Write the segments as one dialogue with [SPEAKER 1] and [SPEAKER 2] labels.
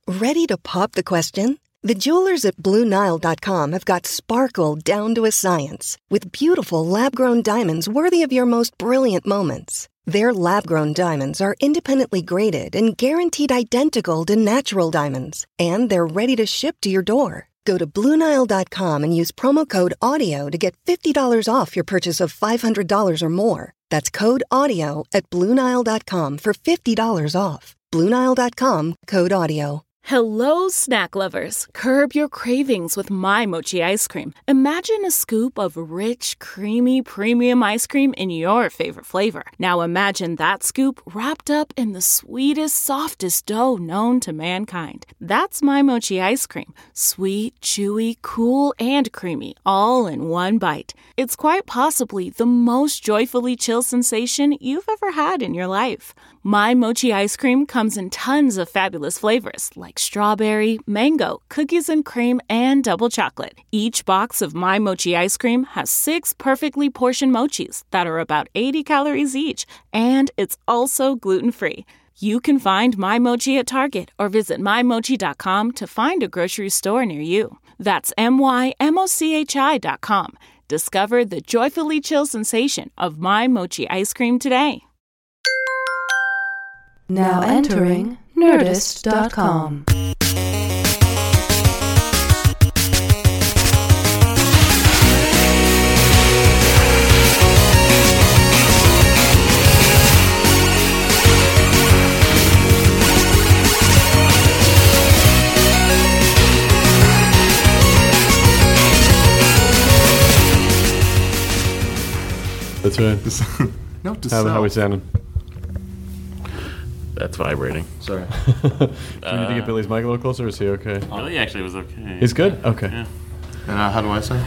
[SPEAKER 1] Ready to pop the question? The jewelers at BlueNile.com have got sparkle down to a science with beautiful lab-grown diamonds worthy of your most brilliant moments. Their lab-grown diamonds are independently graded and guaranteed identical to natural diamonds, and they're ready to ship to your door. Go to BlueNile.com and use promo code AUDIO to get $50 off your purchase of $500 or more. That's code AUDIO at BlueNile.com for $50 off. BlueNile.com, code AUDIO.
[SPEAKER 2] Hello, snack lovers. Curb your cravings with My Mochi ice cream. Imagine a scoop of rich, creamy, premium ice cream in your favorite flavor. Now imagine that scoop wrapped up in the sweetest, softest dough known to mankind. That's My Mochi ice cream. Sweet, chewy, cool, and creamy, all in one bite. It's quite possibly the most joyfully chill sensation you've ever had in your life. My Mochi ice cream comes in tons of fabulous flavors like strawberry, mango, cookies and cream, and double chocolate. Each box of My Mochi ice cream has 6 perfectly portioned mochis that are about 80 calories each, and it's also gluten-free. You can find My Mochi at Target or visit MyMochi.com to find a grocery store near you. That's MyMochi.com. Discover the joyfully chill sensation of My Mochi ice cream today.
[SPEAKER 3] Now entering Nerdist.com.
[SPEAKER 4] That's right.
[SPEAKER 5] Note to
[SPEAKER 4] How
[SPEAKER 5] self.
[SPEAKER 4] we sounding?
[SPEAKER 6] That's vibrating.
[SPEAKER 5] Sorry.
[SPEAKER 4] Do we need to get Billy's mic a little closer, or is he okay?
[SPEAKER 6] Billy actually was okay.
[SPEAKER 4] He's good? Okay.
[SPEAKER 6] Yeah.
[SPEAKER 5] And how do I say?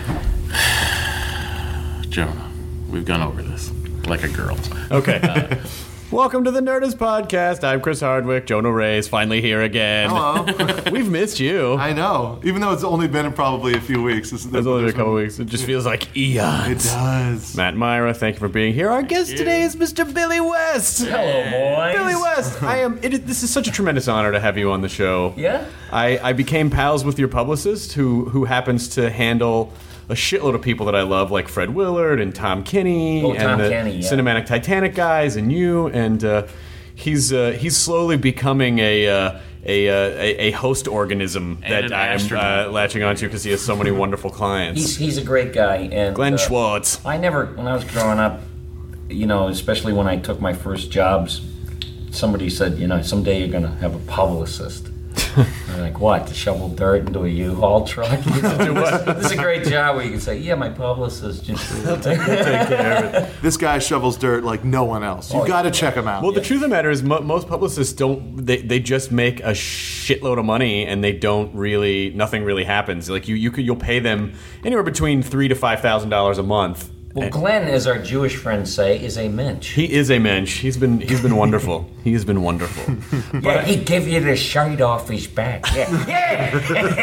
[SPEAKER 6] Jonah, we've gone over this like a girl.
[SPEAKER 4] Okay. Welcome to the Nerdist Podcast. I'm Chris Hardwick. Jonah Ray's finally here again.
[SPEAKER 5] Hello.
[SPEAKER 4] We've missed you.
[SPEAKER 5] I know. Even though it's only been probably a few weeks.
[SPEAKER 4] It's only been a couple weeks. It just feels like eons.
[SPEAKER 5] It does.
[SPEAKER 4] Matt Myra, thank you for being here. Our guest today is Mr. Billy West.
[SPEAKER 7] Hello, boys.
[SPEAKER 4] Billy West. This is such a tremendous honor to have you on the show.
[SPEAKER 7] Yeah?
[SPEAKER 4] I became pals with your publicist, who happens to handle a shitload of people that I love, like Fred Willard and Tom Kenny,
[SPEAKER 7] Tom
[SPEAKER 4] and the
[SPEAKER 7] Kenny, yeah.
[SPEAKER 4] Cinematic Titanic guys, and you. And he's slowly becoming a host organism
[SPEAKER 6] And
[SPEAKER 4] that
[SPEAKER 6] an
[SPEAKER 4] I'm
[SPEAKER 6] astronaut.
[SPEAKER 4] latching onto because he has so many wonderful clients.
[SPEAKER 7] He's a great guy. And
[SPEAKER 4] Glenn Schwartz.
[SPEAKER 7] when I was growing up, especially when I took my first jobs, somebody said, someday you're going to have a publicist. I'm like, what, to shovel dirt into a U-Haul truck? This is a great job where you can say, yeah, my publicist just
[SPEAKER 4] Take care of it.
[SPEAKER 5] This guy shovels dirt like no one else. You got to check him out.
[SPEAKER 4] Well, the truth of the matter is, most publicists don't. They just make a shitload of money, and they don't really. Nothing really happens. Like you'll pay them anywhere between $3,000 to $5,000 a month.
[SPEAKER 7] Well, Glenn, as our Jewish friends say, is a mensch.
[SPEAKER 4] He is a mensch. He's been wonderful. He has been wonderful.
[SPEAKER 7] Yeah, he'd give you the shirt off his back. Yeah.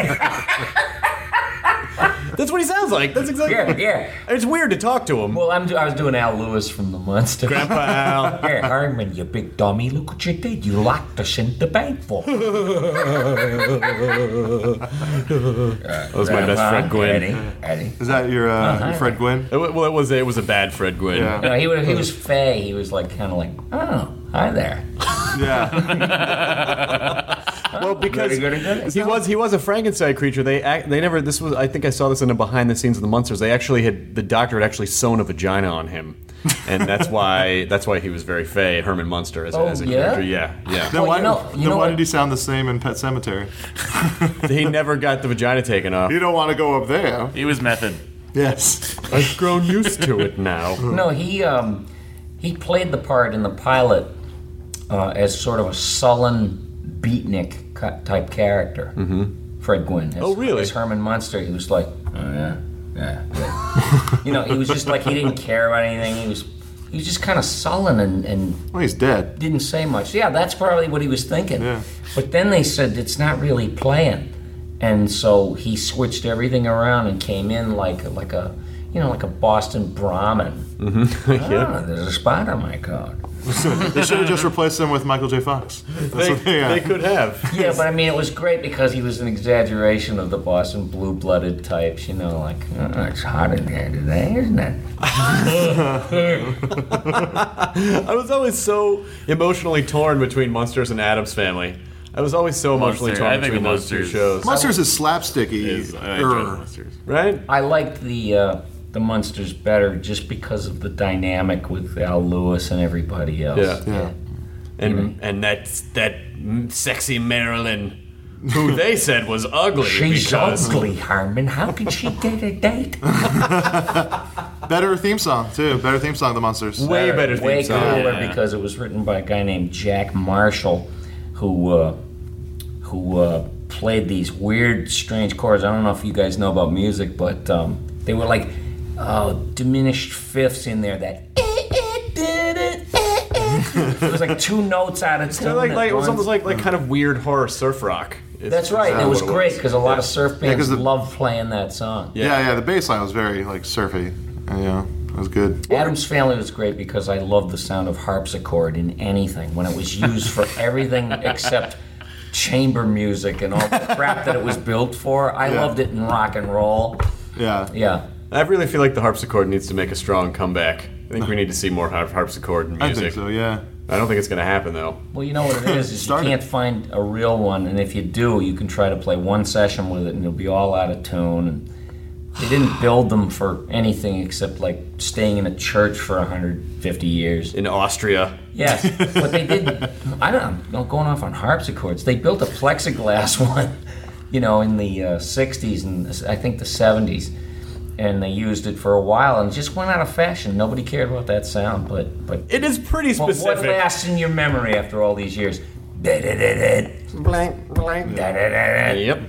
[SPEAKER 4] That's what he sounds like. That's exactly.
[SPEAKER 7] Yeah.
[SPEAKER 4] It's weird to talk to him.
[SPEAKER 7] Well, I was doing Al Lewis from The Monster.
[SPEAKER 4] Grandpa Al.
[SPEAKER 7] Yeah, Herman, you big dummy, look what you did. You locked us in the bank vault.
[SPEAKER 4] That was my best friend Gwyn.
[SPEAKER 7] Eddie.
[SPEAKER 5] Is that your Fred Gwynn?
[SPEAKER 4] Well, it was a bad Fred Gwyn.
[SPEAKER 5] Yeah.
[SPEAKER 7] No, he was fey. He was like kind of like, oh, hi there.
[SPEAKER 5] Yeah.
[SPEAKER 4] Well, because
[SPEAKER 7] Good.
[SPEAKER 4] he was a Frankenstein creature. They never. This was. I think I saw this in a behind the scenes of the Munsters. They actually the doctor had actually sewn a vagina on him, and that's why he was very fey. Herman Munster as a character. Yeah.
[SPEAKER 5] Then why
[SPEAKER 7] what?
[SPEAKER 5] did he sound the same in Pet Sematary?
[SPEAKER 4] He never got the vagina taken off.
[SPEAKER 5] You don't want to go up there.
[SPEAKER 6] He was method.
[SPEAKER 5] Yes.
[SPEAKER 4] I've grown used to it now.
[SPEAKER 7] No, he played the part in the pilot as sort of a sullen beatnik type character. Mm-hmm. Fred Gwynn.
[SPEAKER 4] Oh, really?
[SPEAKER 7] As Herman Munster, he was like, oh yeah. He was just like he didn't care about anything. He was just kind of sullen and
[SPEAKER 5] Well, he's dead.
[SPEAKER 7] didn't say much. Yeah, that's probably what he was thinking.
[SPEAKER 5] Yeah.
[SPEAKER 7] But then they said it's not really playing, and so he switched everything around and came in like a like a Boston Brahmin.
[SPEAKER 4] Yeah.
[SPEAKER 7] There's a spot on my coat.
[SPEAKER 5] They should have just replaced him with Michael J. Fox. That's what
[SPEAKER 4] They could have.
[SPEAKER 7] Yeah, but I mean, it was great because he was an exaggeration of the Boston blue-blooded types. Like, it's hot in here today, isn't it?
[SPEAKER 4] I was always so emotionally torn between Munsters and Addams Family. I was always so emotionally
[SPEAKER 6] Munster,
[SPEAKER 4] torn
[SPEAKER 6] I think
[SPEAKER 4] between
[SPEAKER 6] the
[SPEAKER 4] those two
[SPEAKER 6] Munsters-
[SPEAKER 4] shows.
[SPEAKER 5] Munsters is slapsticky.
[SPEAKER 6] I enjoy the Munsters.
[SPEAKER 4] Right?
[SPEAKER 7] I liked the Munsters better just because of the dynamic with Al Lewis and everybody else.
[SPEAKER 4] Yeah. And that sexy Marilyn, who they said was ugly.
[SPEAKER 7] She's
[SPEAKER 4] because
[SPEAKER 7] ugly, Harmon. How can she get a date?
[SPEAKER 5] Better theme song, too. Better theme song, The Munsters.
[SPEAKER 4] Way better theme
[SPEAKER 7] Way
[SPEAKER 4] song.
[SPEAKER 7] cooler
[SPEAKER 6] Yeah.
[SPEAKER 7] because it was written by a guy named Jack Marshall, who played these weird, strange chords. I don't know if you guys know about music, but they were like diminished fifths in there. That it was like two notes out of tune.
[SPEAKER 4] It was almost like kind of weird horror surf rock.
[SPEAKER 7] That's right. And it was great because a lot of surf bands
[SPEAKER 5] 'cause the-
[SPEAKER 7] love playing that song.
[SPEAKER 5] Yeah, the bass line was very, surfy. Yeah, it was good.
[SPEAKER 7] Addams Family was great because I loved the sound of harpsichord in anything when it was used for everything except chamber music and all the crap that it was built for. I loved it in rock and roll.
[SPEAKER 5] Yeah.
[SPEAKER 7] Yeah.
[SPEAKER 4] I really feel like the harpsichord needs to make a strong comeback. I think we need to see more harpsichord music.
[SPEAKER 5] I think so, yeah.
[SPEAKER 4] I don't think it's going to happen, though.
[SPEAKER 7] Well, you know what it is you
[SPEAKER 5] Started.
[SPEAKER 7] can't find a real one, and if you do, you can try to play one session with it, and you'll be all out of tune. And they didn't build them for anything except like staying in a church for 150 years.
[SPEAKER 4] In Austria.
[SPEAKER 7] Yes, but they did. I don't know. Going off on harpsichords, they built a plexiglass one, in the 60s and I think the 70s, and they used it for a while and it just went out of fashion. Nobody cared about that sound, but
[SPEAKER 4] It is pretty
[SPEAKER 7] what
[SPEAKER 4] specific.
[SPEAKER 7] lasts in your memory after all these years?
[SPEAKER 4] Blank, blank. Yep.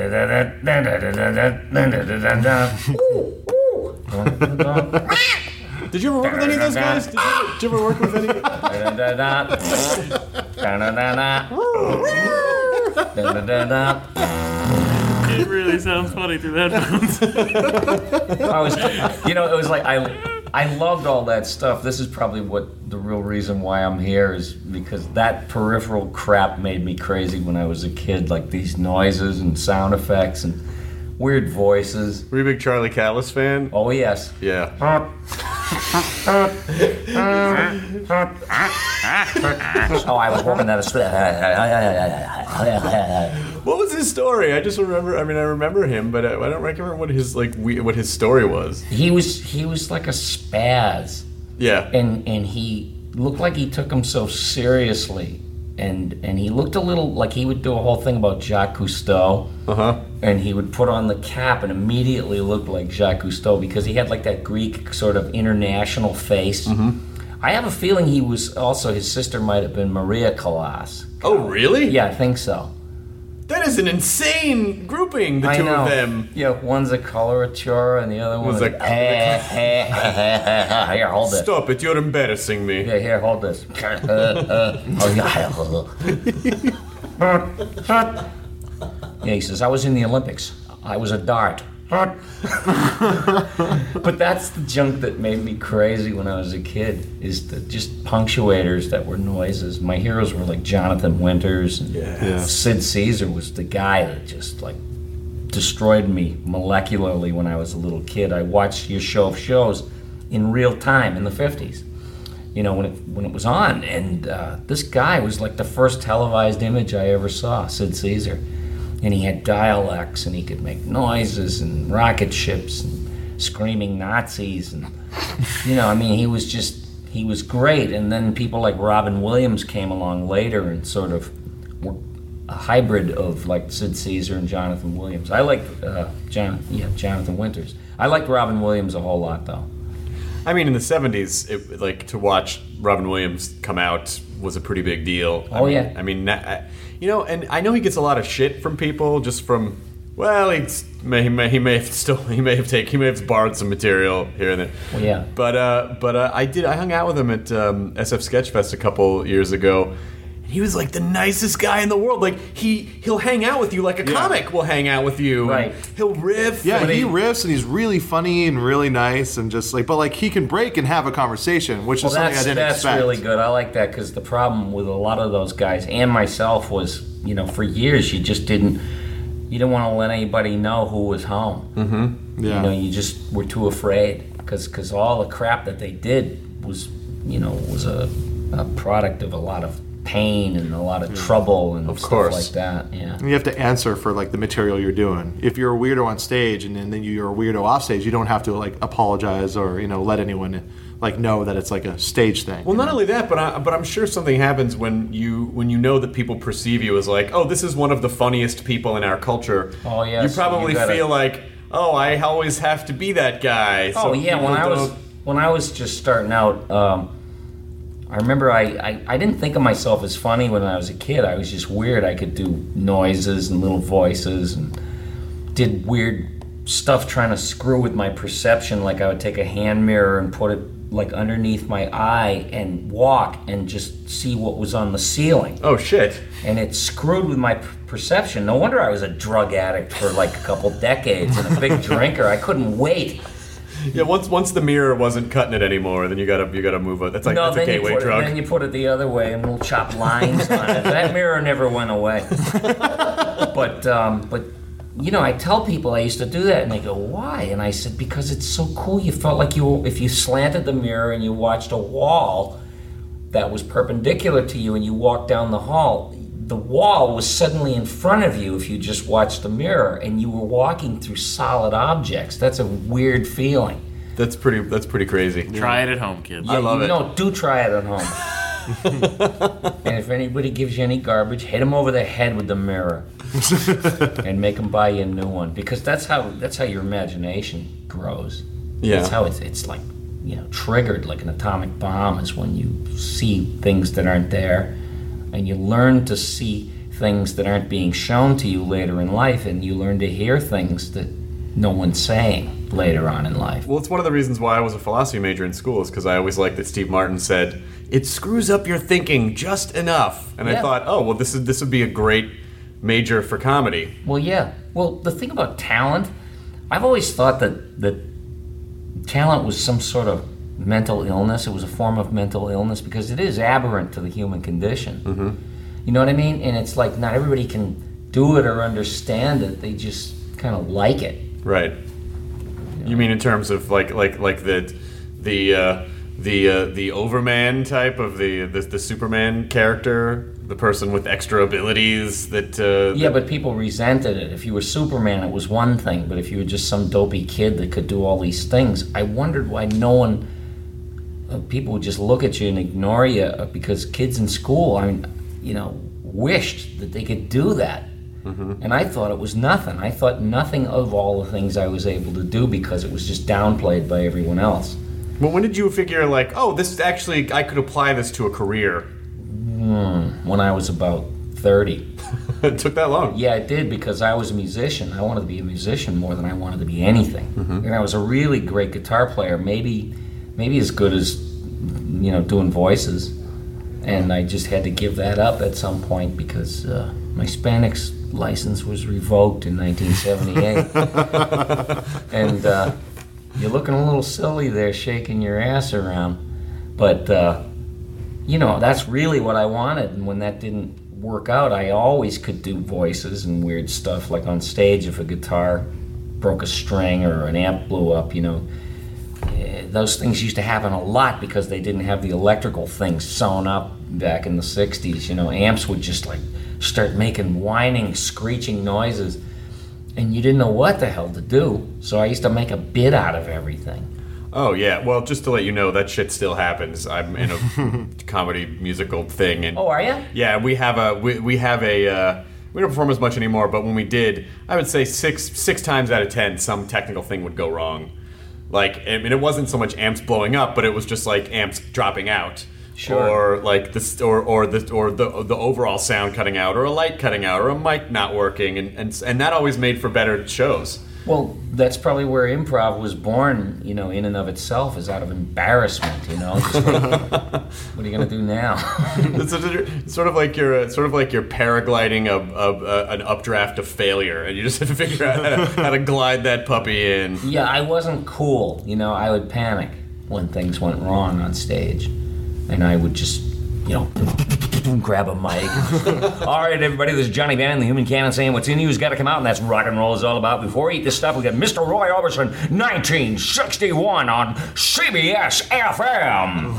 [SPEAKER 4] Did you ever work with any of those guys? Did you ever work with any?
[SPEAKER 6] It really sounds funny through the headphones.
[SPEAKER 7] It was like I loved all that stuff. This is probably what the real reason why I'm here is because that peripheral crap made me crazy when I was a kid, like these noises and sound effects and weird voices.
[SPEAKER 4] Were you a big Charlie Callis fan?
[SPEAKER 7] Oh yes.
[SPEAKER 4] Yeah.
[SPEAKER 7] Oh, I was working at a.
[SPEAKER 4] What was his story? I just remember. I remember him, but I don't remember what his what his story was.
[SPEAKER 7] He was like a spaz,
[SPEAKER 4] Yeah.
[SPEAKER 7] and he looked like he took himself seriously, and he looked a little like he would do a whole thing about Jacques Cousteau. And he would put on the cap and immediately look like Jacques Cousteau because he had like that Greek sort of international face. I have a feeling he was also, his sister might have been Maria Callas.
[SPEAKER 4] Oh, really?
[SPEAKER 7] Yeah, I think so.
[SPEAKER 4] That is an insane grouping, the
[SPEAKER 7] I
[SPEAKER 4] two
[SPEAKER 7] know.
[SPEAKER 4] of them.
[SPEAKER 7] Yeah, one's a coloratura and the other one's
[SPEAKER 4] like-
[SPEAKER 7] here, hold this.
[SPEAKER 4] Stop it, you're embarrassing me.
[SPEAKER 7] Yeah, here, hold this. Yeah, he says, I was in the Olympics. I was a dart. But that's the junk that made me crazy when I was a kid, is the just punctuators that were noises. My heroes were like Jonathan Winters. And Sid Caesar was the guy that just like destroyed me molecularly when I was a little kid. I watched your show of shows in real time in the 50s. When it was on, and this guy was like the first televised image I ever saw, Sid Caesar. And he had dialects, and he could make noises, and rocket ships, and screaming Nazis, and he was great. And then people like Robin Williams came along later and sort of were a hybrid of like Sid Caesar and Jonathan Williams. I like Jonathan Winters. I liked Robin Williams a whole lot, though.
[SPEAKER 4] In the 70s, to watch Robin Williams come out was a pretty big deal. And I know he gets a lot of shit from people just from, well, he may have borrowed some material here and there.
[SPEAKER 7] Well, yeah.
[SPEAKER 4] But I hung out with him at SF Sketchfest a couple years ago, He was like the nicest guy in the world. Like he'll hang out with you like a comic will hang out with you.
[SPEAKER 7] Right.
[SPEAKER 4] He'll riff.
[SPEAKER 5] Yeah, he riffs and he's really funny and really nice and just like, but like he can break and have a conversation, which is something I didn't expect.
[SPEAKER 7] That's really good. I like that because the problem with a lot of those guys and myself was, for years you didn't want to let anybody know who was home.
[SPEAKER 5] Mm-hmm. Yeah.
[SPEAKER 7] You just were too afraid because all the crap that they did was a product of a lot of pain and a lot of trouble and stuff like that. Yeah.
[SPEAKER 5] You have to answer for like the material you're doing. If you're a weirdo on stage and then you're a weirdo off stage, you don't have to like apologize or let anyone like know that it's like a stage thing.
[SPEAKER 4] Well, not only that, but I'm sure something happens when you know that people perceive you as like, oh, this is one of the funniest people in our culture.
[SPEAKER 7] Oh yeah.
[SPEAKER 4] You probably feel like, oh, I always have to be that guy.
[SPEAKER 7] Oh yeah. When I was just starting out. I remember I didn't think of myself as funny when I was a kid. I was just weird. I could do noises and little voices and did weird stuff trying to screw with my perception. Like I would take a hand mirror and put it like underneath my eye and walk and just see what was on the ceiling.
[SPEAKER 4] Oh, shit.
[SPEAKER 7] And it screwed with my perception. No wonder I was a drug addict for like a couple decades and a big drinker. I couldn't wait.
[SPEAKER 4] Yeah, once the mirror wasn't cutting it anymore, then you gotta move it. That's like that's a gateway drug.
[SPEAKER 7] Then you put it the other way and we'll chop lines on it. That mirror never went away. But I tell people I used to do that, and they go, "Why?" And I said, "Because it's so cool. You felt like if you slanted the mirror and you watched a wall that was perpendicular to you, and you walked down the hall." The wall was suddenly in front of you if you just watched the mirror, and you were walking through solid objects. That's a weird feeling.
[SPEAKER 4] That's pretty crazy.
[SPEAKER 6] Try it at home, kids.
[SPEAKER 7] Yeah,
[SPEAKER 4] I love it.
[SPEAKER 7] No, do try it at home. And if anybody gives you any garbage, hit them over the head with the mirror, and make them buy you a new one. Because that's how your imagination grows.
[SPEAKER 4] Yeah.
[SPEAKER 7] That's how it's like triggered like an atomic bomb. Is when you see things that aren't there. And you learn to see things that aren't being shown to you later in life, and you learn to hear things that no one's saying later on in life.
[SPEAKER 4] Well, it's one of the reasons why I was a philosophy major in school, is because I always liked that Steve Martin said, it screws up your thinking just enough. And I thought, oh, well, this would be a great major for comedy.
[SPEAKER 7] Well, yeah. Well, the thing about talent, I've always thought that talent was some sort of mental illness. It was a form of mental illness because it is aberrant to the human condition.
[SPEAKER 4] Mm-hmm.
[SPEAKER 7] You know what I mean? And it's like not everybody can do it or understand it. They just kind of like it.
[SPEAKER 4] Right. You mean in terms of like the Overman type of the Superman character, the person with extra abilities that.
[SPEAKER 7] Yeah, but people resented it. If you were Superman, it was one thing, but if you were just some dopey kid that could do all these things, I wondered why no one. People would just look at you and ignore you because kids in school, wished that they could do that. Mm-hmm. And I thought it was nothing. I thought nothing of all the things I was able to do because it was just downplayed by everyone else.
[SPEAKER 4] Well, when did you figure like, oh, this is actually, I could apply this to a career?
[SPEAKER 7] When I was about 30.
[SPEAKER 4] It took that long?
[SPEAKER 7] Yeah, it did because I was a musician. I wanted to be a musician more than I wanted to be anything. Mm-hmm. And I was a really great guitar player, maybe as good as, doing voices. And I just had to give that up at some point because my Hispanics license was revoked in 1978. And you're looking a little silly there shaking your ass around. But, that's really what I wanted. And when that didn't work out, I always could do voices and weird stuff. Like on stage, if a guitar broke a string or an amp blew up, those things used to happen a lot because they didn't have the electrical things sewn up back in the 60s. Amps would just like start making whining, screeching noises, and you didn't know what the hell to do. So I used to make a bit out of everything.
[SPEAKER 4] Oh yeah, well, just to let you know, that shit still happens. I'm in a comedy musical thing, and
[SPEAKER 7] oh, are you?
[SPEAKER 4] Yeah, we have a we don't perform as much anymore, but when we did, I would say six times out of 10, some technical thing would go wrong. Like, it wasn't so much amps blowing up, but it was just like amps dropping out,
[SPEAKER 7] sure.
[SPEAKER 4] Or like the overall sound cutting out, or a light cutting out, or a mic not working, and that always made for better shows.
[SPEAKER 7] Well, that's probably where improv was born, you know, in and of itself, is out of embarrassment, you know. Just what are you going to do now?
[SPEAKER 4] It's sort of like you're paragliding an updraft of failure, and you just have to figure out how to glide that puppy in.
[SPEAKER 7] Yeah, I wasn't cool. You know, I would panic when things went wrong on stage, and I would just, you know, grab a mic. All right, everybody, this is Johnny Van, the Human Cannon, saying what's in you's got to come out, and that's rock and roll is all about. Before we eat this stuff, we got Mr. Roy Orbison, 1961 on CBS FM.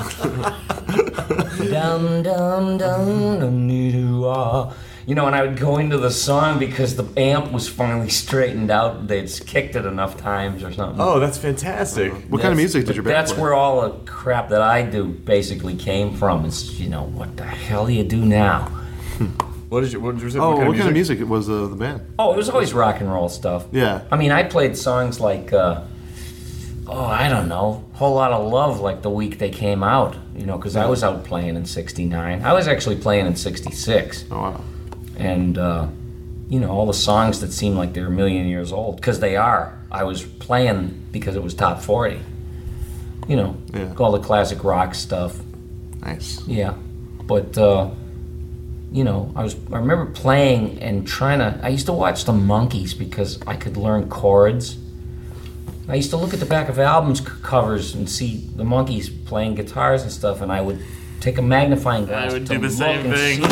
[SPEAKER 7] Dum dum dum dum doo. You know, and I would go into the song because the amp was finally straightened out. They'd kicked it enough times or something.
[SPEAKER 4] Oh, that's fantastic.
[SPEAKER 5] What kind of music did your band
[SPEAKER 7] That's
[SPEAKER 5] play?
[SPEAKER 7] where all the crap that I do basically came from. Is, you know, what the hell do you do now?
[SPEAKER 4] What did you say?
[SPEAKER 5] Oh, what kind of music was the band?
[SPEAKER 7] Oh, it was always rock and roll stuff.
[SPEAKER 5] Yeah.
[SPEAKER 7] I mean, I played songs like, I don't know, Whole Lot of Love, like the week they came out, you know, because I was out playing in '69. I was actually playing in '66.
[SPEAKER 5] Oh, wow.
[SPEAKER 7] And, you know, all the songs that seem like they're a million years old, because they are. I was playing because it was top 40. You know, all the classic rock stuff.
[SPEAKER 5] Nice.
[SPEAKER 7] Yeah. But, you know, I remember playing and I used to watch the Monkees because I could learn chords. I used to look at the back of albums covers and see the Monkees playing guitars and stuff, and I would take a magnifying glass
[SPEAKER 6] I would
[SPEAKER 7] to
[SPEAKER 6] do the
[SPEAKER 7] look
[SPEAKER 6] same
[SPEAKER 7] and
[SPEAKER 6] thing.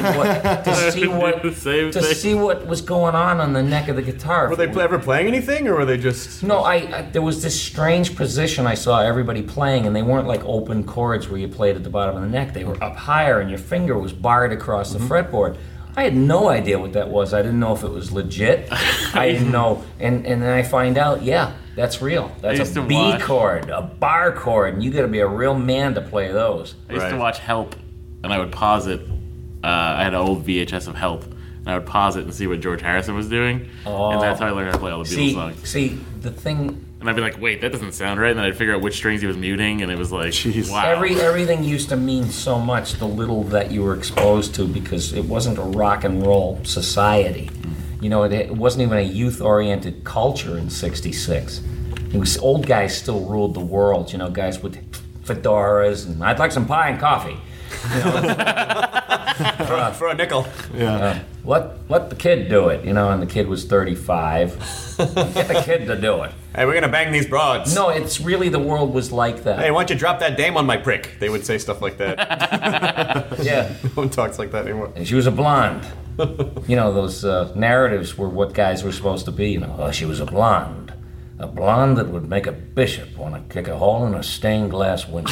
[SPEAKER 7] see what was going on the neck of the guitar.
[SPEAKER 4] Were they ever playing anything, or were they just...
[SPEAKER 7] No, there was this strange position I saw everybody playing, and they weren't like open chords where you played at the bottom of the neck. They were up higher, and your finger was barred across the fretboard. I had no idea what that was. I didn't know if it was legit. I didn't know. And then I find out, yeah, that's real. That's a B chord, a bar chord, and you got to be a real man to play those.
[SPEAKER 6] I used to watch Help, and I would pause it. I had an old VHS of Help, and I would pause it and see what George Harrison was doing, and that's how I learned how to play all the Beatles songs.
[SPEAKER 7] See, the thing...
[SPEAKER 6] And I'd be like, wait, that doesn't sound right, and then I'd figure out which strings he was muting, and it was like, wow.
[SPEAKER 7] Everything used to mean so much, the little that you were exposed to, because it wasn't a rock and roll society. You know, it wasn't even a youth-oriented culture in '66. It was old guys still ruled the world, you know, guys with fedoras, and I'd like some pie and coffee. You know,
[SPEAKER 4] for a nickel.
[SPEAKER 5] Yeah.
[SPEAKER 7] Let the kid do it, you know, and the kid was 35. Get the kid to do it.
[SPEAKER 4] Hey, we're gonna bang these broads.
[SPEAKER 7] No, it's really, the world was like that.
[SPEAKER 4] Hey, why don't you drop that dame on my prick? They would say stuff like that.
[SPEAKER 7] Yeah.
[SPEAKER 4] No one talks like that anymore.
[SPEAKER 7] And she was a blonde. You know, those narratives were what guys were supposed to be, you know. Oh, she was a blonde. A blonde that would make a bishop want to kick a hole in a stained glass window.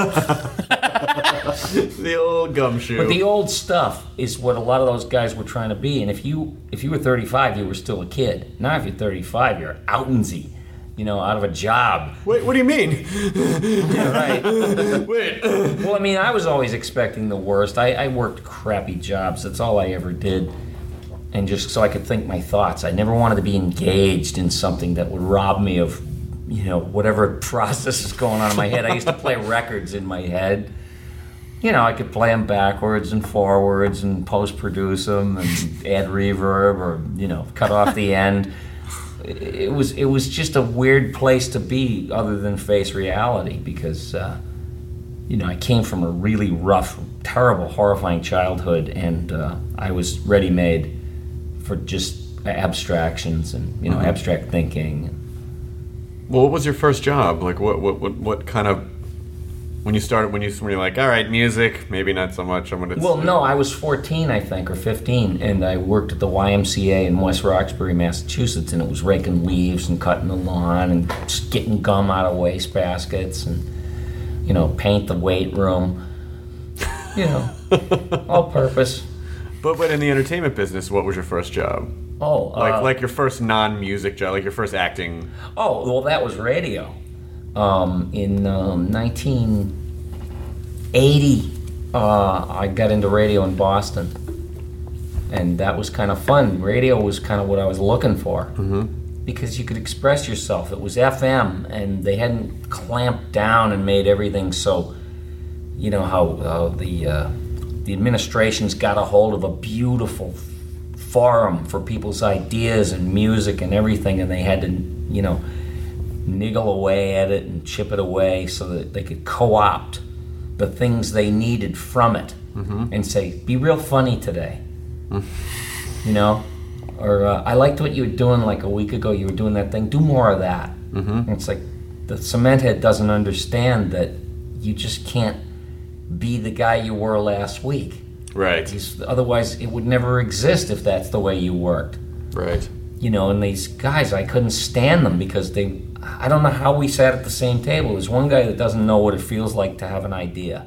[SPEAKER 4] The old gumshoe.
[SPEAKER 7] But the old stuff is what a lot of those guys were trying to be. And if you were 35, you were still a kid. Now if you're 35, you're outensy. You know, out of a job.
[SPEAKER 4] Wait, what do you mean?
[SPEAKER 7] Yeah, right.
[SPEAKER 4] Wait.
[SPEAKER 7] Well, I mean, I was always expecting the worst. I worked crappy jobs. That's all I ever did. And just so I could think my thoughts. I never wanted to be engaged in something that would rob me of, you know, whatever process is going on in my head. I used to play records in my head. You know, I could play them backwards and forwards and post-produce them and add reverb or, you know, cut off the end. It was just a weird place to be other than face reality because, you know, I came from a really rough, terrible, horrifying childhood, and I was ready-made for just abstractions and, you know, abstract thinking.
[SPEAKER 4] Well, what was your first job? Like, what kind of... When you're like, all right, music, maybe not so much.
[SPEAKER 7] Well, no, I was 14, I think, or 15, and I worked at the YMCA in West Roxbury, Massachusetts, and it was raking leaves and cutting the lawn and just getting gum out of waste baskets and, you know, paint the weight room. You know, all purpose.
[SPEAKER 4] But in the entertainment business, what was your first job?
[SPEAKER 7] Oh,
[SPEAKER 4] like your first non-music job, like your first acting.
[SPEAKER 7] Oh, well, that was radio. In 1980, I got into radio in Boston, and that was kind of fun. Radio was kind of what I was looking for, because you could express yourself. It was FM, and they hadn't clamped down and made everything so, you know, how the administration's got a hold of a beautiful forum for people's ideas and music and everything, and they had to, niggle away at it and chip it away so that they could co-opt the things they needed from it and say, be real funny today. Or I liked what you were doing like a week ago. You were doing that thing. Do more of that. And it's like the cement head doesn't understand that you just can't be the guy you were last week.
[SPEAKER 4] Right.
[SPEAKER 7] Otherwise, it would never exist if that's the way you worked.
[SPEAKER 4] Right.
[SPEAKER 7] And these guys, I couldn't stand them because I don't know how we sat at the same table. There's one guy that doesn't know what it feels like to have an idea.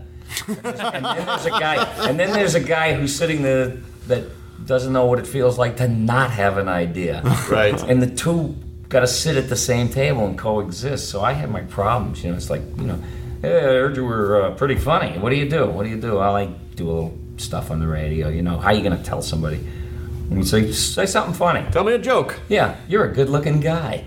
[SPEAKER 7] And then there's a guy who's sitting there that doesn't know what it feels like to not have an idea.
[SPEAKER 4] Right.
[SPEAKER 7] And the two got to sit at the same table and coexist. So I had my problems. It's like, hey, I heard you were pretty funny. What do you do? Well, I do a little stuff on the radio. How are you going to tell somebody? And you say something funny.
[SPEAKER 4] Tell me a joke.
[SPEAKER 7] Yeah, you're a good-looking guy.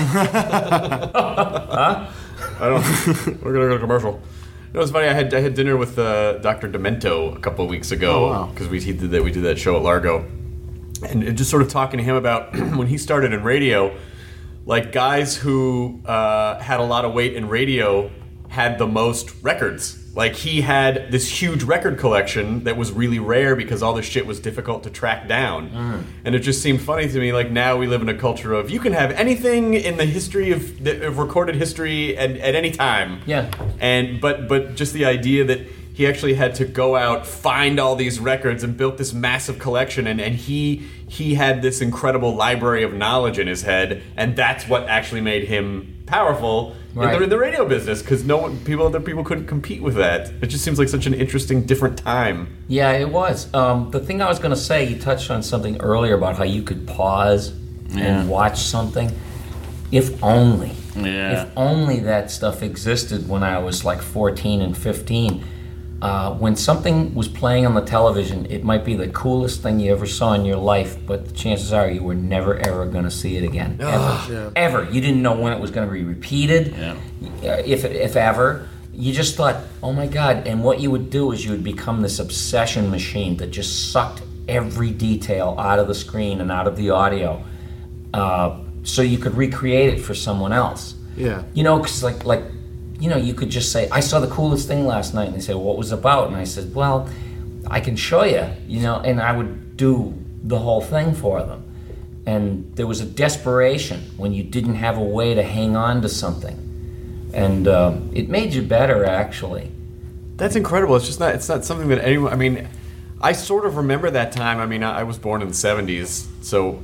[SPEAKER 7] Huh?
[SPEAKER 4] We're gonna go to commercial. It was funny. I had dinner with Dr. Demento a couple of weeks ago because we did that show at Largo, and just sort of talking to him about when he started in radio, like guys who had a lot of weight in radio had the most records. Like he had this huge record collection that was really rare because all this shit was difficult to track down. And it just seemed funny to me, like now we live in a culture of you can have anything in the history of recorded history at any time.
[SPEAKER 7] Yeah.
[SPEAKER 4] But just the idea that he actually had to go out, find all these records and built this massive collection and he had this incredible library of knowledge in his head, and that's what actually made him powerful in the radio business, because other people couldn't compete with that. It just seems like such an interesting, different time.
[SPEAKER 7] Yeah, it was. The thing I was going to say, you touched on something earlier about how you could pause and watch something. If only. Yeah. If only that stuff existed when I was like 14 and 15. When something was playing on the television, it might be the coolest thing you ever saw in your life, but the chances are you were never, ever going to see it again. Ever. You didn't know when it was going to be repeated, if ever. You just thought, oh my God. And what you would do is you would become this obsession machine that just sucked every detail out of the screen and out of the audio so you could recreate it for someone else.
[SPEAKER 5] Yeah.
[SPEAKER 7] Because like you could just say, I saw the coolest thing last night. And they say, well, what was it about? And I said, well, I can show you, and I would do the whole thing for them. And there was a desperation when you didn't have a way to hang on to something. And it made you better, actually.
[SPEAKER 4] That's incredible. It's not something that anyone, I sort of remember that time. I was born in the 70s. So,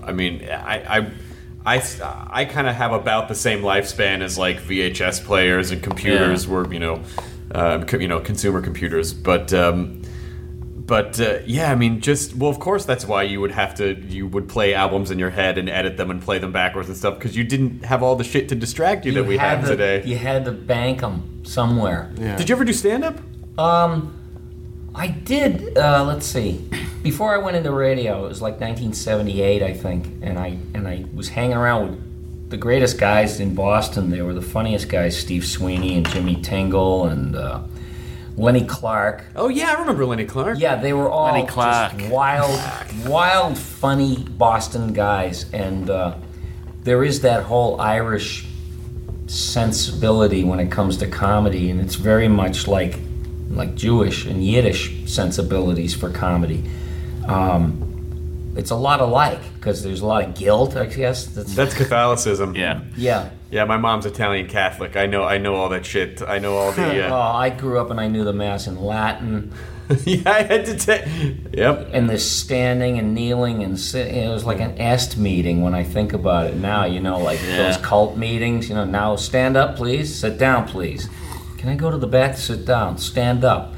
[SPEAKER 4] I kind of have about the same lifespan as like VHS players and computers were, consumer computers. But of course that's why you would play albums in your head and edit them and play them backwards and stuff, because you didn't have all the shit to distract you that we have today.
[SPEAKER 7] You had to bank them somewhere.
[SPEAKER 4] Yeah. Did you ever do stand-up?
[SPEAKER 7] I did, let's see. Before I went into radio, it was like 1978, I think, and I was hanging around with the greatest guys in Boston. They were the funniest guys, Steve Sweeney and Jimmy Tingle and Lenny Clark.
[SPEAKER 4] Oh yeah, I remember Lenny Clark.
[SPEAKER 7] Yeah, they were all just wild, funny Boston guys, and there is that whole Irish sensibility when it comes to comedy, and it's very much like Jewish and Yiddish sensibilities for comedy. It's a lot alike because there's a lot of guilt, I guess.
[SPEAKER 4] That's Catholicism.
[SPEAKER 7] Yeah.
[SPEAKER 4] Yeah, my mom's Italian Catholic. I know all that shit. I know all the...
[SPEAKER 7] I grew up and I knew the Mass in Latin.
[SPEAKER 4] Yeah, I had to take... Yep.
[SPEAKER 7] And this standing and kneeling and sitting. It was like an est meeting when I think about it now, those cult meetings. Now stand up, please. Sit down, please. Can I go to the back? Sit down. Stand up.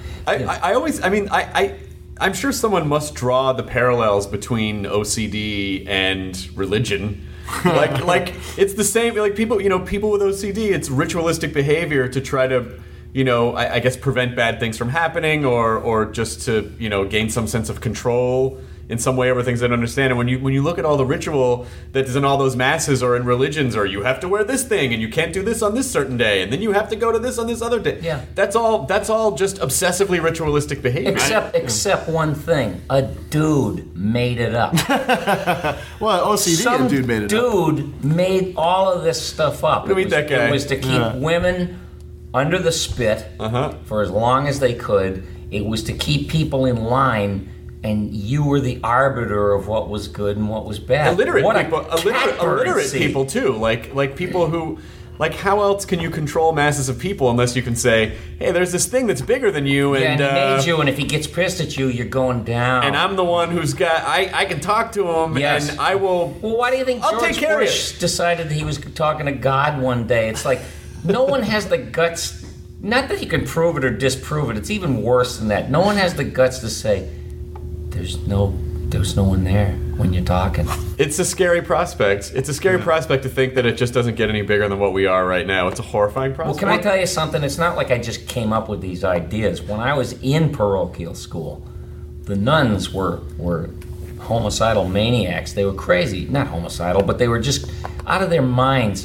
[SPEAKER 4] I'm sure someone must draw the parallels between OCD and religion. like it's the same. Like people with OCD, it's ritualistic behavior to try to, I guess prevent bad things from happening or just to, gain some sense of control. in some way over things they don't understand. And when you look at all the ritual that is in all those masses or in religions, or you have to wear this thing and you can't do this on this certain day, and then you have to go to this on this other day.
[SPEAKER 8] Yeah.
[SPEAKER 4] That's all just obsessively ritualistic behavior.
[SPEAKER 8] Except one thing. A dude made it up.
[SPEAKER 5] Well, OCD dude made it up.
[SPEAKER 8] Dude made all of this stuff up.
[SPEAKER 4] Meet that guy.
[SPEAKER 8] It was to keep women under the spit for as long as they could. It was to keep people in line, and you were the arbiter of what was good and what was bad.
[SPEAKER 4] Illiterate people too, like people who, like, how else can you control masses of people unless you can say, hey, there's this thing that's bigger than you, and
[SPEAKER 8] he made you, and if he gets pissed at you, you're going down.
[SPEAKER 4] And I'm the one who's got, I can talk to him, and I will.
[SPEAKER 8] Well, why do you think George Bush decided he was talking to God one day? It's like no one has the guts. Not that he can prove it or disprove it. It's even worse than that. No one has the guts to say, there's no one there when you're talking.
[SPEAKER 4] It's a scary prospect. It's a scary prospect to think that it just doesn't get any bigger than what we are right now. It's a horrifying prospect.
[SPEAKER 8] Well, can I tell you something? It's not like I just came up with these ideas. When I was in parochial school, the nuns were homicidal maniacs. They were crazy. Not homicidal, but they were just out of their minds,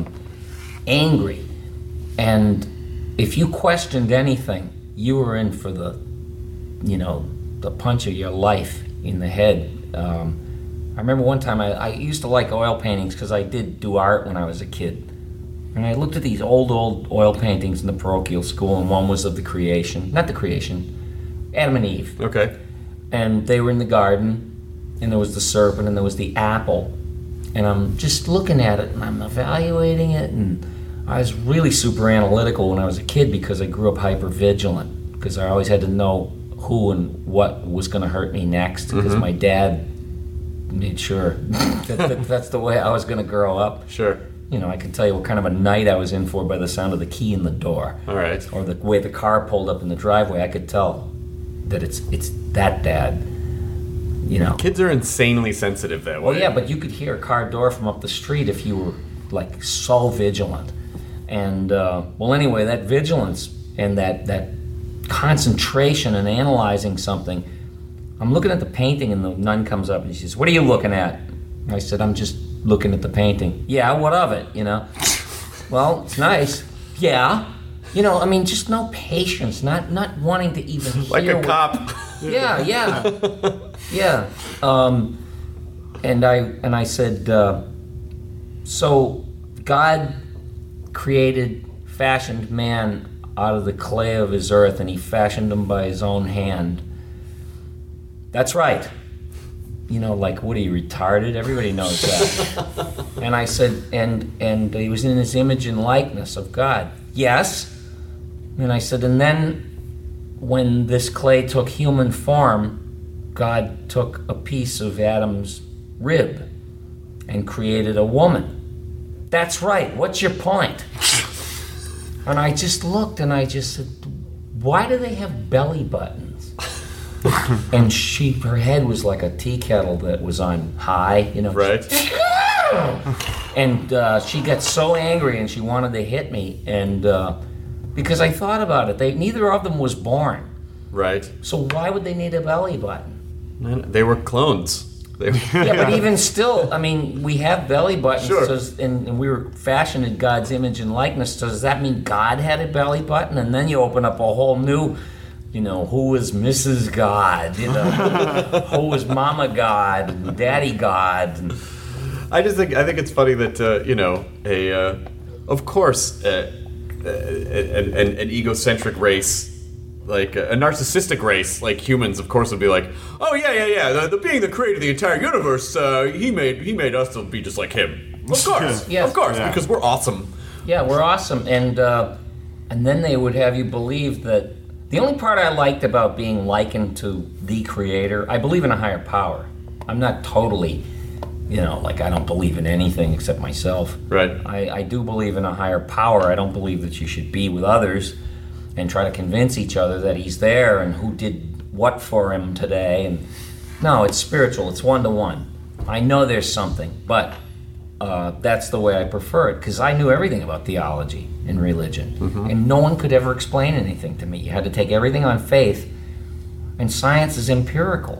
[SPEAKER 8] angry. And if you questioned anything, you were in for the punch of your life in the head. I remember one time I used to like oil paintings because I did do art when I was a kid. And I looked at these old oil paintings in the parochial school, and one was of Adam and Eve.
[SPEAKER 4] Okay.
[SPEAKER 8] And they were in the garden, and there was the serpent, and there was the apple. And I'm just looking at it, and I'm evaluating it, and I was really super analytical when I was a kid because I grew up hyper vigilant, because I always had to know who and what was going to hurt me next, because my dad made sure that's the way I was going to grow up.
[SPEAKER 4] Sure.
[SPEAKER 8] You know, I could tell you what kind of a night I was in for by the sound of the key in the door.
[SPEAKER 4] All right.
[SPEAKER 8] Or the way the car pulled up in the driveway. I could tell that it's that dad. You know.
[SPEAKER 4] Kids are insanely sensitive that way.
[SPEAKER 8] Well, yeah, but you could hear a car door from up the street if you were, like, so vigilant. And, anyway, that vigilance and that concentration and analyzing something. I'm looking at the painting, and the nun comes up and she says, "What are you looking at?" And I said, "I'm just looking at the painting." "Yeah, what of it, you know?" "Well, it's nice." "Yeah." You know, I mean, just no patience, not wanting to even hear.
[SPEAKER 4] Like a cop.
[SPEAKER 8] Yeah. Yeah. And I said, so God fashioned man out of the clay of his earth, and he fashioned him by his own hand. "That's right." You know, like, what are you, retarded? Everybody knows that. And I said, and he was in his image and likeness of God. "Yes." And I said, and then when this clay took human form, God took a piece of Adam's rib and created a woman. "That's right. What's your point?" And I just looked and I just said, "Why do they have belly buttons?" And her head was like a tea kettle that was on high, you know.
[SPEAKER 4] Right.
[SPEAKER 8] And she got so angry and she wanted to hit me, and because I thought about it, neither of them was born.
[SPEAKER 4] Right.
[SPEAKER 8] So why would they need a belly button?
[SPEAKER 4] They were clones.
[SPEAKER 8] Yeah, but even still, I mean, we have belly buttons,
[SPEAKER 4] sure.
[SPEAKER 8] And we were fashioned in God's image and likeness. So does that mean God had a belly button? And then you open up a whole new, you know, who is Mrs. God? You know, who is Mama God and Daddy God? And
[SPEAKER 4] I think it's funny that of course, an egocentric race. Like a narcissistic race, like humans, of course, would be like, "Oh yeah. The being the creator of the entire universe, he made us to be just like him." Of course,
[SPEAKER 8] yes.
[SPEAKER 4] Of course,
[SPEAKER 5] yeah.
[SPEAKER 4] Because we're awesome.
[SPEAKER 8] Yeah, we're awesome, and then they would have you believe that the only part I liked about being likened to the creator, I believe in a higher power. I'm not totally, like I don't believe in anything except myself.
[SPEAKER 4] Right.
[SPEAKER 8] I do believe in a higher power. I don't believe that you should be with others and try to convince each other that he's there and who did what for him today. And no, it's spiritual. It's one-to-one. I know there's something, but that's the way I prefer it, because I knew everything about theology and religion. Mm-hmm. And no one could ever explain anything to me. You had to take everything on faith, and science is empirical.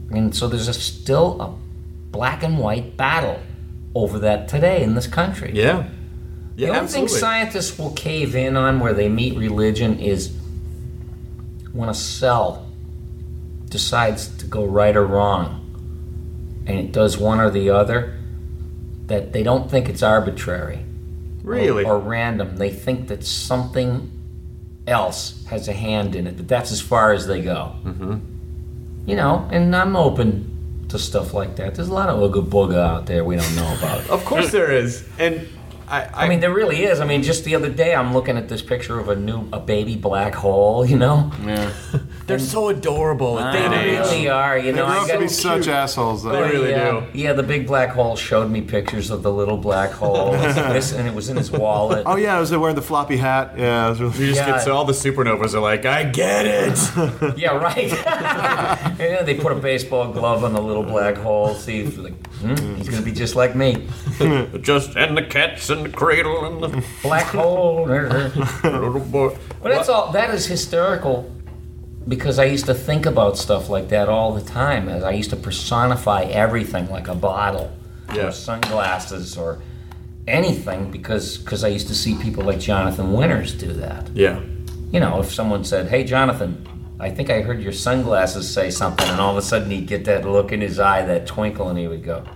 [SPEAKER 8] And so there's still a black and white battle over that today in this country.
[SPEAKER 4] Yeah.
[SPEAKER 8] The only thing scientists will cave in on where they meet religion is when a cell decides to go right or wrong, and it does one or the other, that they don't think it's arbitrary.
[SPEAKER 4] Really?
[SPEAKER 8] Or random. They think that something else has a hand in it, but that's as far as they go.
[SPEAKER 4] Mm-hmm.
[SPEAKER 8] You know, and I'm open to stuff like that. There's a lot of ooga booga out there we don't know about.
[SPEAKER 4] Of course there is. And
[SPEAKER 8] I mean, there really is. I mean, just the other day, I'm looking at this picture of a baby black hole. You know,
[SPEAKER 6] Yeah.
[SPEAKER 4] they're so adorable at
[SPEAKER 8] they
[SPEAKER 4] that age.
[SPEAKER 8] really are. You
[SPEAKER 5] They
[SPEAKER 8] know,
[SPEAKER 5] grow
[SPEAKER 8] I
[SPEAKER 5] up to
[SPEAKER 8] got
[SPEAKER 5] be such assholes, though.
[SPEAKER 4] They really
[SPEAKER 8] yeah,
[SPEAKER 4] do.
[SPEAKER 8] Yeah, the big black hole showed me pictures of the little black hole, and it was in his wallet.
[SPEAKER 5] Oh yeah, I was wearing the floppy hat. Yeah, it was really.
[SPEAKER 4] You just
[SPEAKER 8] Yeah.
[SPEAKER 4] get so all the supernovas are like, I get it.
[SPEAKER 8] Yeah, right. Yeah, they put a baseball glove on the little black hole. See, if like, he's gonna be just like me.
[SPEAKER 4] Just and the cats in the cradle and the
[SPEAKER 8] Black hole.
[SPEAKER 4] little boy.
[SPEAKER 8] But that's all. That is hysterical, because I used to think about stuff like that all the time. As I used to personify everything, like a bottle,
[SPEAKER 4] Yeah.
[SPEAKER 8] or sunglasses, or anything, because I used to see people like Jonathan Winters do that.
[SPEAKER 4] Yeah.
[SPEAKER 8] You know, if someone said, "Hey, Jonathan, I think I heard your sunglasses say something," and all of a sudden he'd get that look in his eye, that twinkle, and he would go,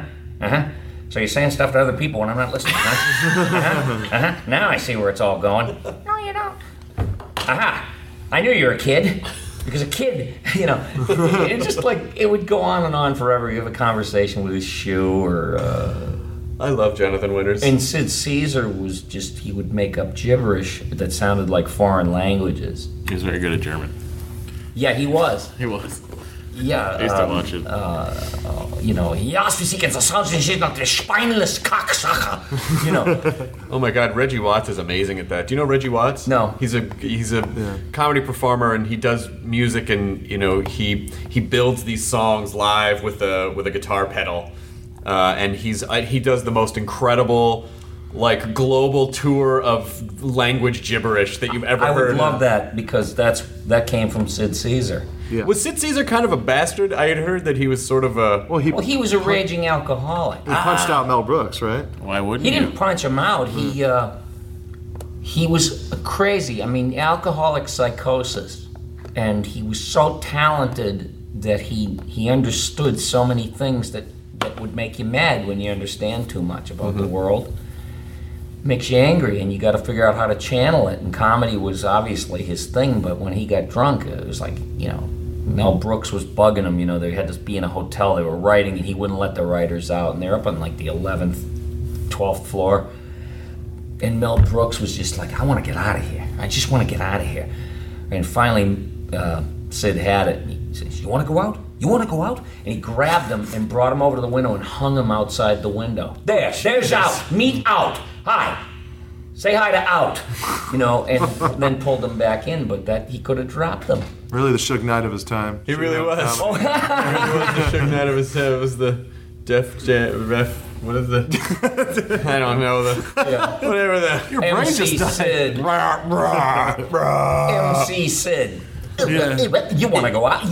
[SPEAKER 8] So you're saying stuff to other people when I'm not listening, huh? Now I see where it's all going. No, you don't. I knew you were a kid. Because a kid, you know, it just like, it would go on and on forever. You have a conversation with his shoe or...
[SPEAKER 4] I love Jonathan Winters.
[SPEAKER 8] And Sid Caesar was just, he would make up gibberish that sounded like foreign languages.
[SPEAKER 6] He was very good at German.
[SPEAKER 8] Yeah, he was.
[SPEAKER 6] He was.
[SPEAKER 8] Yeah.
[SPEAKER 6] I used to watch it.
[SPEAKER 8] You know, yes, we see the sounds and shit, not the spineless cocksucker. You know.
[SPEAKER 4] Oh my God, Reggie Watts is amazing at that. Do you know Reggie Watts?
[SPEAKER 8] No.
[SPEAKER 4] He's a comedy performer, and he does music, and you know he builds these songs live with a guitar pedal, and he does the most incredible, like, global tour of language gibberish that you've ever heard.
[SPEAKER 8] I would love that, because that came from Sid Caesar.
[SPEAKER 5] Yeah.
[SPEAKER 4] Was Sid Caesar kind of a bastard? I had heard that he was sort of a...
[SPEAKER 5] Well,
[SPEAKER 8] He was a raging alcoholic.
[SPEAKER 5] he punched out Mel Brooks, right?
[SPEAKER 6] Why wouldn't
[SPEAKER 8] He
[SPEAKER 6] you?
[SPEAKER 8] didn't punch him out. He was crazy. I mean, alcoholic psychosis, and he was so talented that he understood so many things that would make you mad when you understand too much about the world. Makes you angry, and you got to figure out how to channel it. And comedy was obviously his thing, but when he got drunk, it was like, you know, Mel Brooks was bugging him. You know, they had to be in a hotel. They were writing, and he wouldn't let the writers out. And they're up on like the 11th, 12th floor. And Mel Brooks was just like, I want to get out of here. I just want to get out of here. And finally, Sid had it. And he says, you want to go out? You want to go out? And he grabbed him and brought him over to the window and hung him outside the window. There's out. Meet out. Hi. Say hi to out. You know, and then pulled him back in, but that he could have dropped them.
[SPEAKER 5] Really the Suge Knight of his time.
[SPEAKER 4] He really was.
[SPEAKER 8] Oh,
[SPEAKER 4] He really was the Suge Knight of his head. It was the Def Jam, Ref... What is the... I don't know. Whatever the...
[SPEAKER 5] Your brain
[SPEAKER 8] MC
[SPEAKER 5] just
[SPEAKER 8] Sid. MC Sid. You want to go out?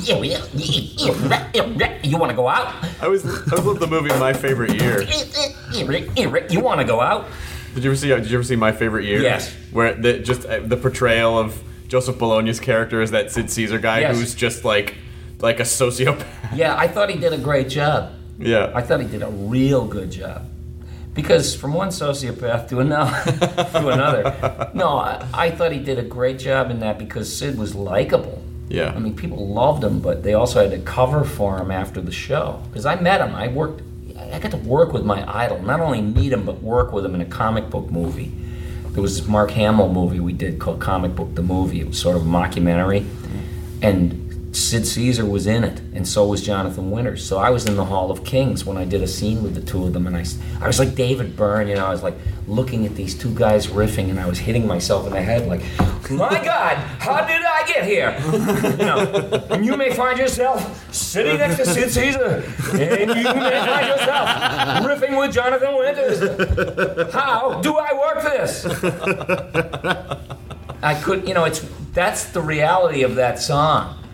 [SPEAKER 8] You want to go out?
[SPEAKER 4] I was love the movie My Favorite Year.
[SPEAKER 8] You want to go out?
[SPEAKER 4] Did you ever see My Favorite Year?
[SPEAKER 8] Yes.
[SPEAKER 4] Where the portrayal of Joseph Bologna's character is that Sid Caesar guy
[SPEAKER 8] Yes.
[SPEAKER 4] who's just like a sociopath.
[SPEAKER 8] Yeah, I thought he did a great job.
[SPEAKER 4] Yeah.
[SPEAKER 8] I thought he did a real good job. Because from one sociopath to another, no, I thought he did a great job in that, because Sid was likable.
[SPEAKER 4] Yeah.
[SPEAKER 8] I mean, people loved him, but they also had to cover for him after the show. Because I met him. I got to work with my idol. Not only meet him, but work with him in a comic book movie. There was this Mark Hamill movie we did called Comic Book the Movie. It was sort of a mockumentary. And Sid Caesar was in it, and so was Jonathan Winters. So I was in the Hall of Kings when I did a scene with the two of them, and I was like David Byrne, you know, I was like looking at these two guys riffing, and I was hitting myself in the head like, my God, how did I get here? You know, and you may find yourself sitting next to Sid Caesar, and you may find yourself riffing with Jonathan Winters. How do I work this? I could, you know, that's the reality of that song.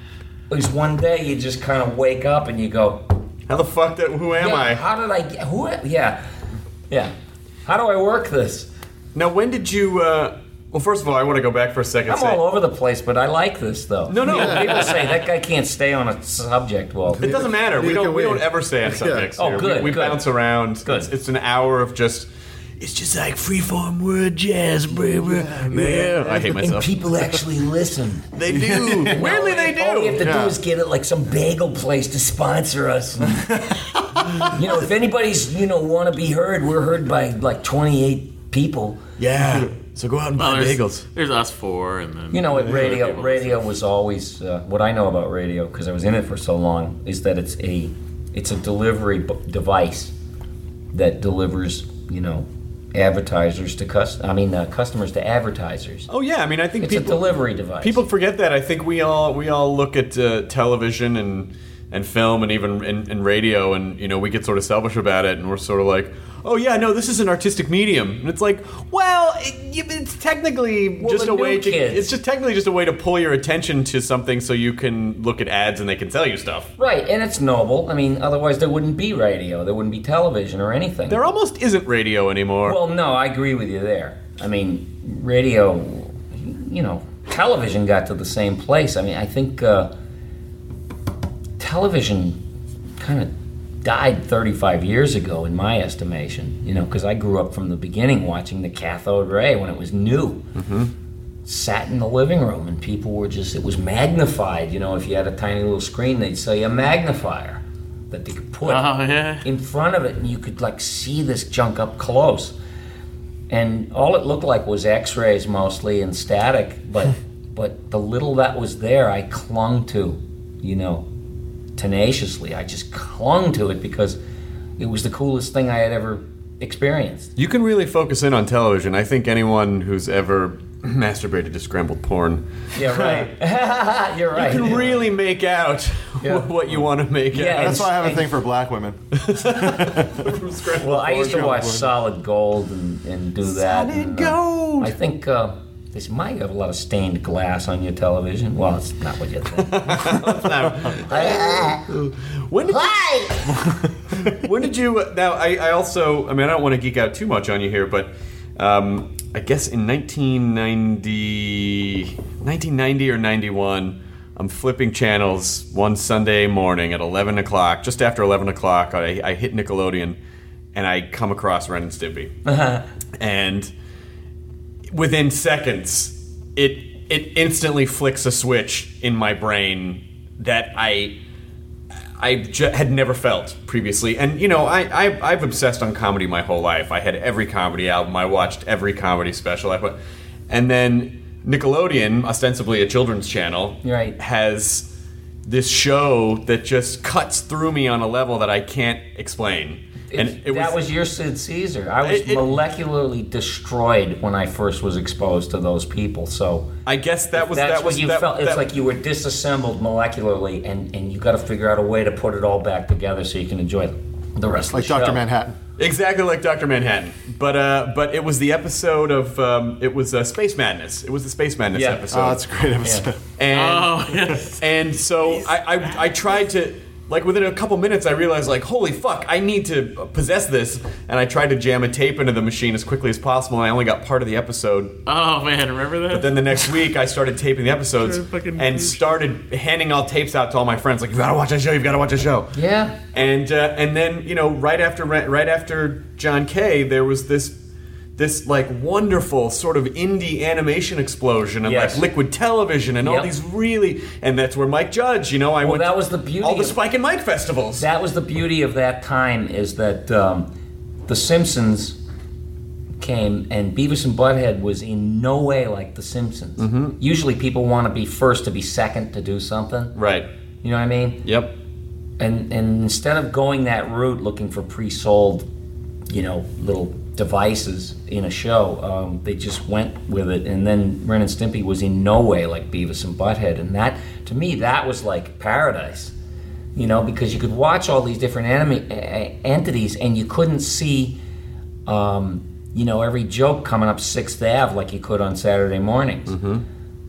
[SPEAKER 8] is one day you just kind of wake up and you go,
[SPEAKER 4] how the fuck who am I?
[SPEAKER 8] How did I get, yeah. How do I work this?
[SPEAKER 4] Now, when did you, well, first of all, I want to go back for a second.
[SPEAKER 8] I'm all over the place, but I like this, though.
[SPEAKER 4] No.
[SPEAKER 8] People say, that guy can't stay on a subject. Well,
[SPEAKER 4] it doesn't matter. We don't ever stay on subjects here.
[SPEAKER 8] Oh, good,
[SPEAKER 4] We
[SPEAKER 8] good.
[SPEAKER 4] bounce around.
[SPEAKER 8] Good.
[SPEAKER 4] It's an hour of just... It's just like freeform word jazz, baby. Yeah. I hate myself.
[SPEAKER 8] And people actually listen.
[SPEAKER 4] They do. Weirdly, they do.
[SPEAKER 8] All we have to do is get it like some bagel place to sponsor us. If anybody's, want to be heard, we're heard by like 28 people.
[SPEAKER 4] Yeah. So go out and buy bagels.
[SPEAKER 6] There's us 4, and then...
[SPEAKER 8] Radio was always... what I know about radio, because I was in it for so long, is that it's a delivery device that delivers, advertisers to customers to advertisers.
[SPEAKER 4] Oh yeah, I mean, I think
[SPEAKER 8] it's a delivery device.
[SPEAKER 4] People forget that. I think we all look at television and film and even in radio, and we get sort of selfish about it, and we're sort of like, oh yeah, no, this is an artistic medium, and it's like, well, it's technically just a way to. It's just technically just a way to pull your attention to something, so you can look at ads and they can sell you stuff.
[SPEAKER 8] Right, and it's noble. I mean, otherwise there wouldn't be radio, there wouldn't be television or anything.
[SPEAKER 4] There almost isn't radio anymore.
[SPEAKER 8] Well, no, I agree with you there. I mean, radio, television got to the same place. I mean, I think television kind of died 35 years ago, in my estimation, because I grew up from the beginning watching the cathode ray when it was new. Mm-hmm. Sat in the living room and people were it was magnified. If you had a tiny little screen, they'd sell you a magnifier that they could put in front of it, and you could see this junk up close. And all it looked like was x-rays mostly and static, but the little that was there I clung to, tenaciously. I just clung to it because it was the coolest thing I had ever experienced.
[SPEAKER 4] You can really focus in on television. I think anyone who's ever masturbated to scrambled porn.
[SPEAKER 8] Yeah, right. You're right.
[SPEAKER 4] You can really make out what you want to make out.
[SPEAKER 5] That's why I have a thing for black women.
[SPEAKER 8] Well, I used to watch Solid Gold and do that.
[SPEAKER 4] Solid Gold!
[SPEAKER 8] I think this might have a lot of stained glass on your television. Well, it's not what you think.
[SPEAKER 4] When did you... Now, I also... I mean, I don't want to geek out too much on you here, but I guess in 1990 or 91, I'm flipping channels one Sunday morning at 11 o'clock. Just after 11 o'clock, I hit Nickelodeon, and I come across Ren and Stimpy. And within seconds, it instantly flicks a switch in my brain that I had never felt previously. And, I've obsessed on comedy my whole life. I had every comedy album. I watched every comedy special. And then Nickelodeon, ostensibly a children's channel, has this show that just cuts through me on a level that I can't explain.
[SPEAKER 8] That was your Sid Caesar. I was molecularly destroyed when I first was exposed to those people. So
[SPEAKER 4] I guess that's
[SPEAKER 8] what you felt. It's like you were disassembled molecularly, and you got to figure out a way to put it all back together so you can enjoy the rest of the show.
[SPEAKER 5] Like Dr. Manhattan.
[SPEAKER 4] Exactly like Dr. Manhattan. But it was the episode of it was Space Madness. It was the Space Madness episode.
[SPEAKER 5] Oh, that's a great episode.
[SPEAKER 4] Yeah. And so I tried to. Like, within a couple minutes, I realized, holy fuck, I need to possess this. And I tried to jam a tape into the machine as quickly as possible, and I only got part of the episode.
[SPEAKER 6] Oh, man, remember that?
[SPEAKER 4] But then the next week, I started taping the episodes and started handing all tapes out to all my friends, you've got to watch that show, you've got to watch that show.
[SPEAKER 8] Yeah.
[SPEAKER 4] And then, right after John Kay, there was this wonderful sort of indie animation explosion and Liquid Television and all these really, and that's where Mike Judge, I went
[SPEAKER 8] that was the beauty
[SPEAKER 4] all the Spike and Mike festivals.
[SPEAKER 8] That was the beauty of that time, is that The Simpsons came, and Beavis and Butthead was in no way like The Simpsons. Mm-hmm. Usually people want to be first to be second to do something.
[SPEAKER 4] Right.
[SPEAKER 8] You know what I mean?
[SPEAKER 4] Yep.
[SPEAKER 8] And instead of going that route, looking for pre-sold, little devices in a show, they just went with it. And then Ren and Stimpy was in no way like Beavis and Butthead, and that, to me, that was like paradise, because you could watch all these different entities, and you couldn't see every joke coming up 6th Ave like you could on Saturday mornings. Mm-hmm.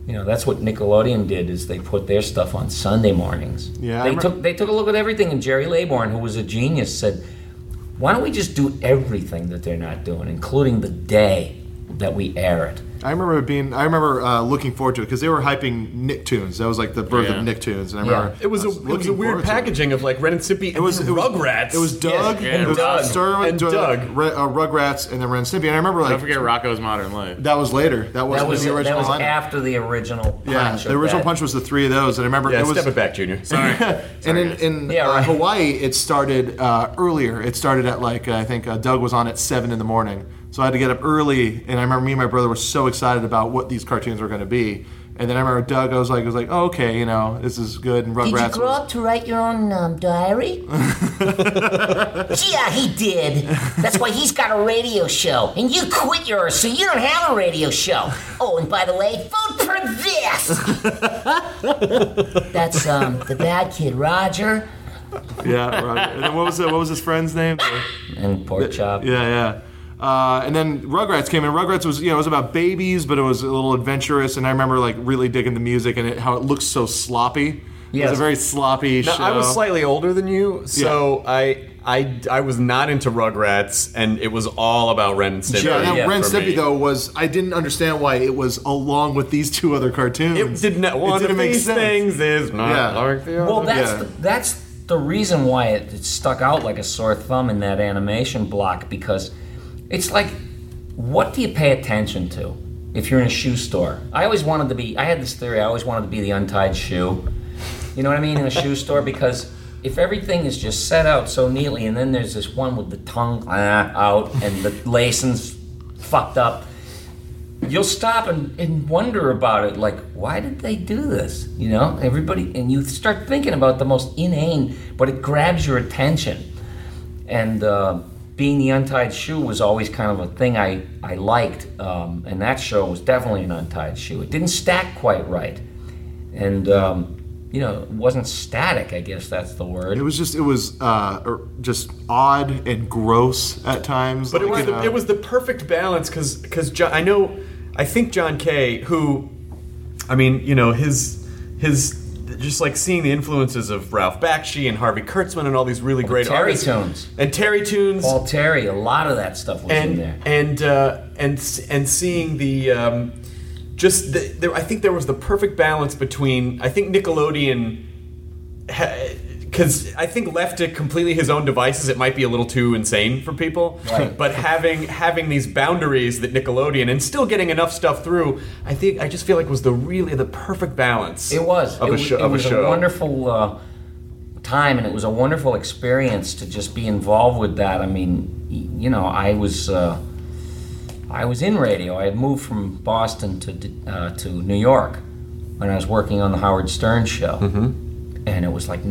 [SPEAKER 8] That's what Nickelodeon did. Is they put their stuff on Sunday mornings.
[SPEAKER 5] Yeah,
[SPEAKER 8] they took a look at everything, and Jerry Laybourne, who was a genius, said, "Why don't we just do everything that they're not doing, including the day that we air it?"
[SPEAKER 5] I remember looking forward to it because they were hyping Nicktoons. That was like the birth of Nicktoons, and I remember
[SPEAKER 4] it was a weird packaging of like Ren and Stimpy. It was Rugrats.
[SPEAKER 5] It was Doug
[SPEAKER 4] and Doug.
[SPEAKER 5] Rugrats, and then Ren and Stimpy. And I remember
[SPEAKER 6] don't forget Rocko's Modern Life.
[SPEAKER 5] That was later. That was the original.
[SPEAKER 8] That was after the original Punch.
[SPEAKER 5] The original Punch was the three of those, and I remember it was.
[SPEAKER 4] Step it back, Junior. Sorry.
[SPEAKER 5] And in Hawaii, it started earlier. It started at I think Doug was on at 7 a.m. So I had to get up early, and I remember me and my brother were so excited about what these cartoons were going to be. And then I remember Doug, I was like, oh, okay, this is good. And Rugrats.
[SPEAKER 9] Did you grow up to write your own diary? Yeah, he did. That's why he's got a radio show, and you quit yours, so you don't have a radio show. Oh, and by the way, vote for this. That's the bad kid, Roger.
[SPEAKER 5] Yeah, Roger. And then what was his friend's name?
[SPEAKER 8] And Pork Chop.
[SPEAKER 5] Yeah. And then Rugrats came in. Rugrats was, it was about babies, but it was a little adventurous. And I remember really digging the music and how it looks so sloppy. Yes. It was a very sloppy show.
[SPEAKER 4] I was slightly older than you, so I was not into Rugrats, and it was all about Ren and Stimpy.
[SPEAKER 5] Ren and Stimpy though I didn't understand why it was along with these two other cartoons.
[SPEAKER 4] It didn't. One of these things is not like the other.
[SPEAKER 8] Well, that's the reason why it stuck out like a sore thumb in that animation block, because it's like, what do you pay attention to if you're in a shoe store? I had this theory, I always wanted to be the untied shoe. You know what I mean? In a shoe store, because if everything is just set out so neatly, and then there's this one with the tongue out and the lacing's fucked up, you'll stop and wonder about it, like, why did they do this? Everybody, and you start thinking about the most inane, but it grabs your attention. And being the untied shoe was always kind of a thing I liked, and that show was definitely an untied shoe. It didn't stack quite right, and it wasn't static. I guess that's the word.
[SPEAKER 5] It was just odd and gross at times.
[SPEAKER 4] But it was the perfect balance because I think John Kay, who, his just like seeing the influences of Ralph Bakshi and Harvey Kurtzman and all these really great artists. Terry Toons.
[SPEAKER 8] Paul Terry, a lot of that stuff was in there.
[SPEAKER 4] And seeing the I think there was the perfect balance between, I think Nickelodeon, because I think left to completely his own devices, it might be a little too insane for people. Right. But having these boundaries that Nickelodeon, and still getting enough stuff through, I just feel like was the perfect balance.
[SPEAKER 8] It was.
[SPEAKER 4] Of a show.
[SPEAKER 8] It was a wonderful time, and it was a wonderful experience to just be involved with that. I mean, I was in radio. I had moved from Boston to New York when I was working on the Howard Stern show. Mm-hmm. And it was like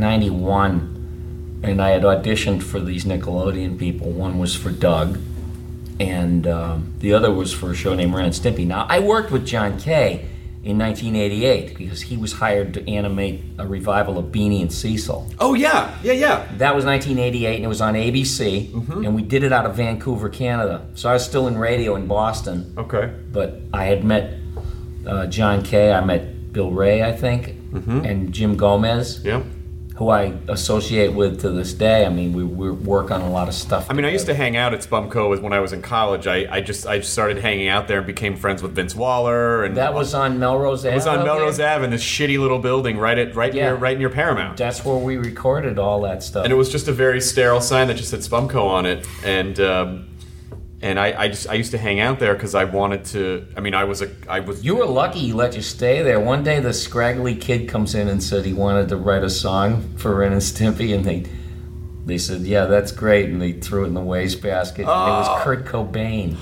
[SPEAKER 8] 91, and I had auditioned for these Nickelodeon people. One was for Doug, and the other was for a show named Ren and Stimpy. Now, I worked with John Kay in 1988 because he was hired to animate a revival of Beanie and Cecil.
[SPEAKER 4] Oh, yeah.
[SPEAKER 8] That was 1988, and it was on ABC, and we did it out of Vancouver, Canada. So I was still in radio in Boston.
[SPEAKER 4] Okay.
[SPEAKER 8] But I had met John Kay. I met Bill Ray, I think. Mm-hmm. And Jim Gomez, who I associate with to this day. I mean, we work on a lot of stuff together.
[SPEAKER 4] I used to hang out at Spumco when I was in college. I started hanging out there and became friends with Vince Waller. And
[SPEAKER 8] that was on Melrose Ave?
[SPEAKER 4] It was on Melrose Ave in this shitty little building right near Paramount.
[SPEAKER 8] That's where we recorded all that stuff.
[SPEAKER 4] And it was just a very sterile sign that just said Spumco on it. And I used to hang out there because I wanted to. You were lucky he let you stay there. One day the scraggly kid comes in and said he wanted to write a song for Ren and Stimpy, and they said, yeah, that's great, and they threw it in the wastebasket. Oh. And it was Kurt Cobain.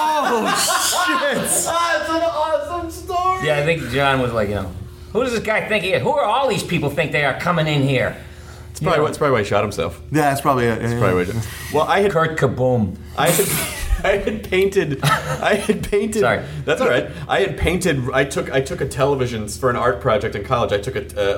[SPEAKER 5] Oh shit!
[SPEAKER 4] That's an awesome story.
[SPEAKER 8] Yeah, I think John was like, who does this guy think he is? Who are all these people think they are coming in here?
[SPEAKER 4] It's probably why he shot himself.
[SPEAKER 5] Yeah, that's probably it.
[SPEAKER 4] That's probably why. Well, I had
[SPEAKER 8] Kurt Kaboom.
[SPEAKER 4] I had painted.
[SPEAKER 8] Sorry.
[SPEAKER 4] That's all right. I had painted. I took a television for an art project in college. I took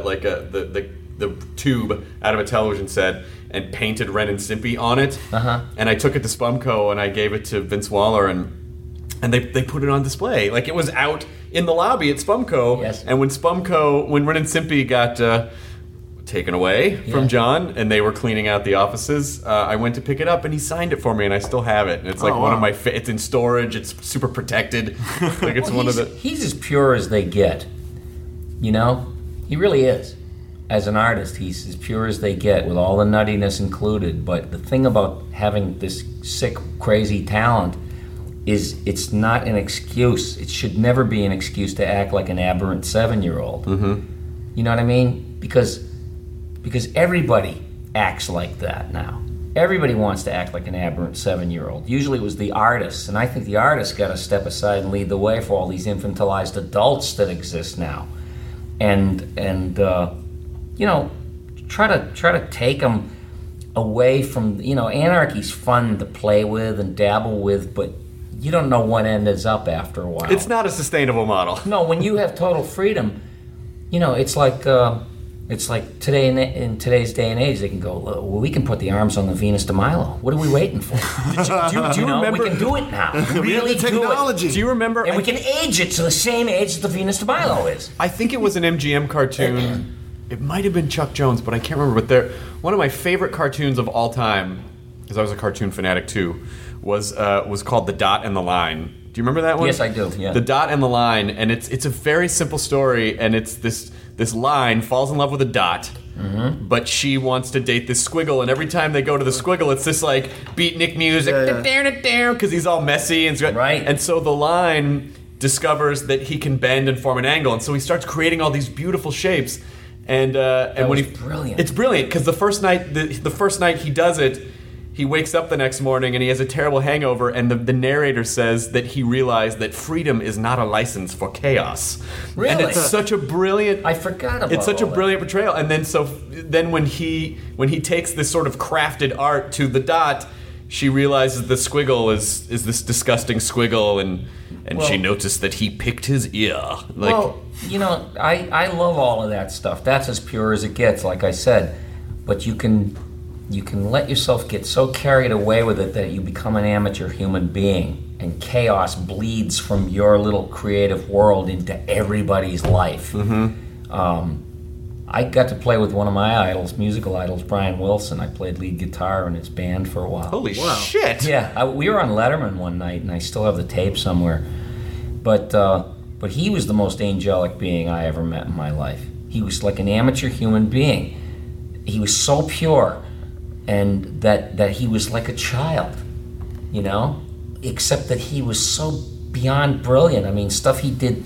[SPEAKER 4] the tube out of a television set and painted Ren and Stimpy on it. Uh-huh. And I took it to Spumco and I gave it to Vince Waller, and and they put it on display. Like, it was out in the lobby at Spumco.
[SPEAKER 8] Yes.
[SPEAKER 4] And when Ren and Stimpy got taken away from John, and they were cleaning out the offices, I went to pick it up, and he signed it for me, and I still have it. And it's like one of my it's in storage. It's super protected. Like, it's one of the.
[SPEAKER 8] He's as pure as they get. You know, he really is. As an artist, he's as pure as they get, with all the nuttiness included. But the thing about having this sick, crazy talent is it's not an excuse. It should never be an excuse to act like an aberrant 7-year-old. You know what I mean? Because everybody acts like that now. Everybody wants to act like an aberrant 7-year-old. Usually it was the artists, and I think the artists got to step aside and lead the way for all these infantilized adults that exist now. And you know, try to take them away from, you know, anarchy's fun to play with and dabble with, but you don't know what end is up after a while.
[SPEAKER 4] It's not a sustainable model.
[SPEAKER 8] No, when you have total freedom, you know, it's like today in today's day and age, they can go, well, we can put the arms on the Venus de Milo. What are we waiting for?
[SPEAKER 4] Do you remember?
[SPEAKER 8] We can do it now.
[SPEAKER 5] We have the technology.
[SPEAKER 4] Do you remember?
[SPEAKER 8] And we can age it to the same age as the Venus de Milo is.
[SPEAKER 4] I think it was an MGM cartoon. It might have been Chuck Jones, but I can't remember. But one of my favorite cartoons of all time, because I was a cartoon fanatic too, was called The Dot and the Line. Do you remember that one?
[SPEAKER 8] Yes, I do. Yeah.
[SPEAKER 4] The Dot and the Line, and it's a very simple story, and it's this line falls in love with a dot, but she wants to date this squiggle, and every time they go to the squiggle, it's this like beatnik music, because he's all messy and
[SPEAKER 8] right.
[SPEAKER 4] And so the line discovers that he can bend and form an angle, and so he starts creating all these beautiful shapes. And when
[SPEAKER 8] brilliant.
[SPEAKER 4] It's brilliant because the first night he does it, he wakes up the next morning and he has a terrible hangover, and the narrator says that he realized that freedom is not a license for chaos.
[SPEAKER 8] Really?
[SPEAKER 4] And it's such a brilliant.
[SPEAKER 8] I forgot about
[SPEAKER 4] It's such a
[SPEAKER 8] all
[SPEAKER 4] brilliant portrayal. And then when he takes this sort of crafted art to the dot, she realizes the squiggle is this disgusting squiggle, and she noticed that he picked his ear. Like,
[SPEAKER 8] well, you know, I love all of that stuff. That's as pure as it gets, like I said. But you can let yourself get so carried away with it that you become an amateur human being, and chaos bleeds from your little creative world into everybody's life. I got to play with one of my idols, musical idols, Brian Wilson. I played lead guitar in his band for a while.
[SPEAKER 4] Holy shit!
[SPEAKER 8] Yeah, we were on Letterman one night, and I still have the tape somewhere. But he was the most angelic being I ever met in my life. He was like an amateur human being. He was so pure, and that he was like a child, you know? Except that he was so beyond brilliant. I mean, stuff he did,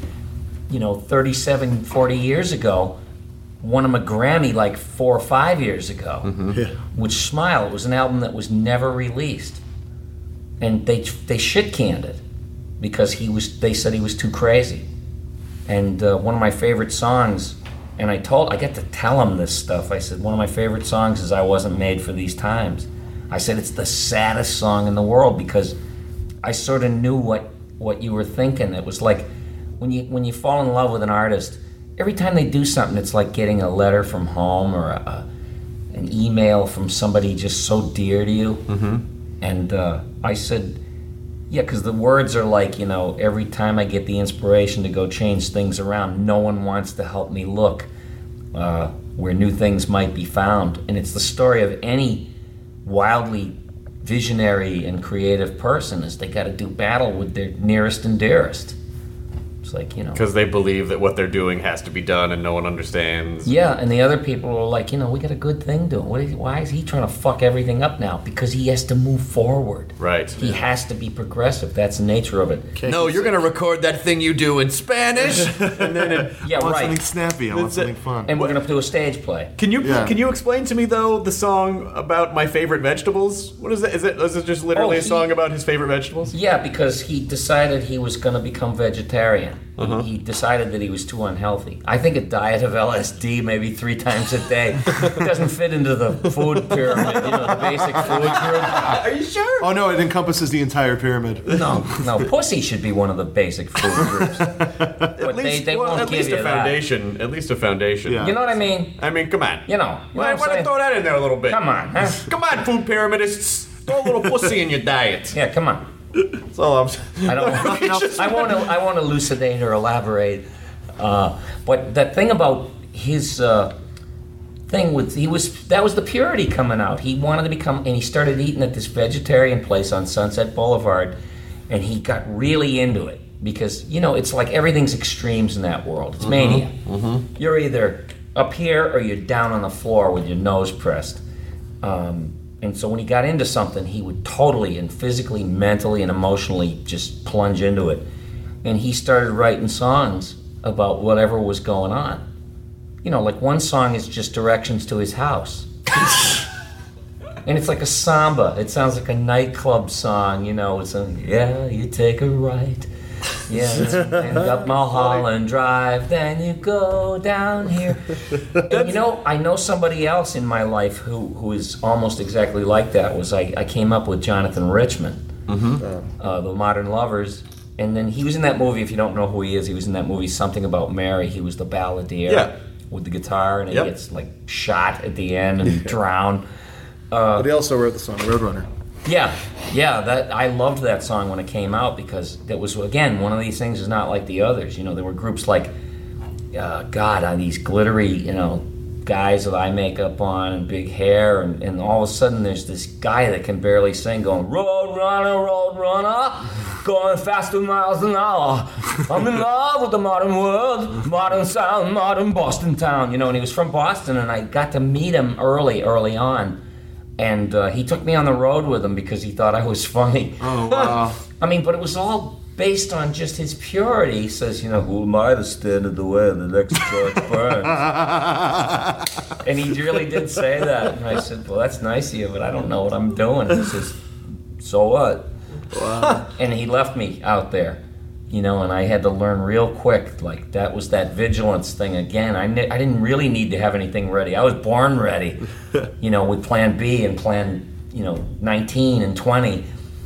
[SPEAKER 8] 37, 40 years ago, won him a Grammy like 4 or 5 years ago. Which Smile, it was an album that was never released. And they shit-canned it because they said he was too crazy. And one of my favorite songs, and I got to tell him this stuff. I said, one of my favorite songs is I Wasn't Made for These Times. I said, it's the saddest song in the world because I sort of knew what you were thinking. It was like when you fall in love with an artist, every time they do something, it's like getting a letter from home or an email from somebody just so dear to you. And I said, yeah, because the words are like, every time I get the inspiration to go change things around, no one wants to help me look where new things might be found. And it's the story of any wildly visionary and creative person is they got to do battle with their nearest and dearest. It's like,
[SPEAKER 4] because they believe that what they're doing has to be done and no one understands.
[SPEAKER 8] Yeah, and the other people are like, we got a good thing doing. Why is he trying to fuck everything up now? Because he has to move forward.
[SPEAKER 4] Right.
[SPEAKER 8] He has to be progressive. That's the nature of it.
[SPEAKER 4] No, you're going to record that thing you do in Spanish. And then
[SPEAKER 5] I want something snappy. I want something fun.
[SPEAKER 8] And we're going to do a stage play.
[SPEAKER 4] Can you explain to me, though, the song about my favorite vegetables? What is that? Is it just literally a song about his favorite vegetables?
[SPEAKER 8] Yeah, because he decided he was going to become vegetarian. He decided that he was too unhealthy. I think a diet of LSD maybe 3 times a day doesn't fit into the food pyramid, the basic food group.
[SPEAKER 4] Are you sure?
[SPEAKER 5] Oh, no, it encompasses the entire pyramid.
[SPEAKER 8] No, pussy should be one of the basic food groups. But they won't give you that.
[SPEAKER 4] At least a foundation.
[SPEAKER 5] Yeah.
[SPEAKER 8] You know what I mean?
[SPEAKER 4] I mean, come on.
[SPEAKER 8] Why
[SPEAKER 4] don't throw that in there a little bit?
[SPEAKER 8] Come on, huh?
[SPEAKER 4] Come on, food pyramidists. Throw a little pussy in your diet.
[SPEAKER 8] Yeah, come on.
[SPEAKER 4] So
[SPEAKER 8] I won't elucidate or elaborate. But the thing about his thing that was the purity coming out. He wanted to become, and he started eating at this vegetarian place on Sunset Boulevard, and he got really into it because it's like everything's extremes in that world. It's mania. Mm-hmm. You're either up here or you're down on the floor with your nose pressed. And so when he got into something, he would totally and physically, mentally, and emotionally just plunge into it. And he started writing songs about whatever was going on. Like one song is just directions to his house. And it's like a samba. It sounds like a nightclub song, It's you take a right. Yeah, and up Mulholland Drive, then you go down here. And I know somebody else in my life who is almost exactly like that. I came up with Jonathan Richman, the Modern Lovers, and then he was in that movie. If you don't know who he was in that movie Something About Mary. He was the balladeer with the guitar, and he gets like shot at the end and drowned.
[SPEAKER 5] But he also wrote the song Roadrunner.
[SPEAKER 8] Yeah, that I loved that song when it came out because that was, again, one of these things is not like the others. There were groups like, these glittery, guys with eye makeup on and big hair, and all of a sudden there's this guy that can barely sing going, Roadrunner, going faster miles an hour. I'm in love with the modern world, modern sound, modern Boston town. And he was from Boston, and I got to meet him early on. And he took me on the road with him because he thought I was funny.
[SPEAKER 5] Oh, wow.
[SPEAKER 8] But it was all based on just his purity. He says, who am I to stand in the way of the next George Burns? And he really did say that. And I said, well, that's nice of you, but I don't know what I'm doing. He says, so what? Wow. And he left me out there. And I had to learn real quick, like that was that vigilance thing again. I didn't really need to have anything ready. I was born ready, with Plan B and Plan, 19 and 20.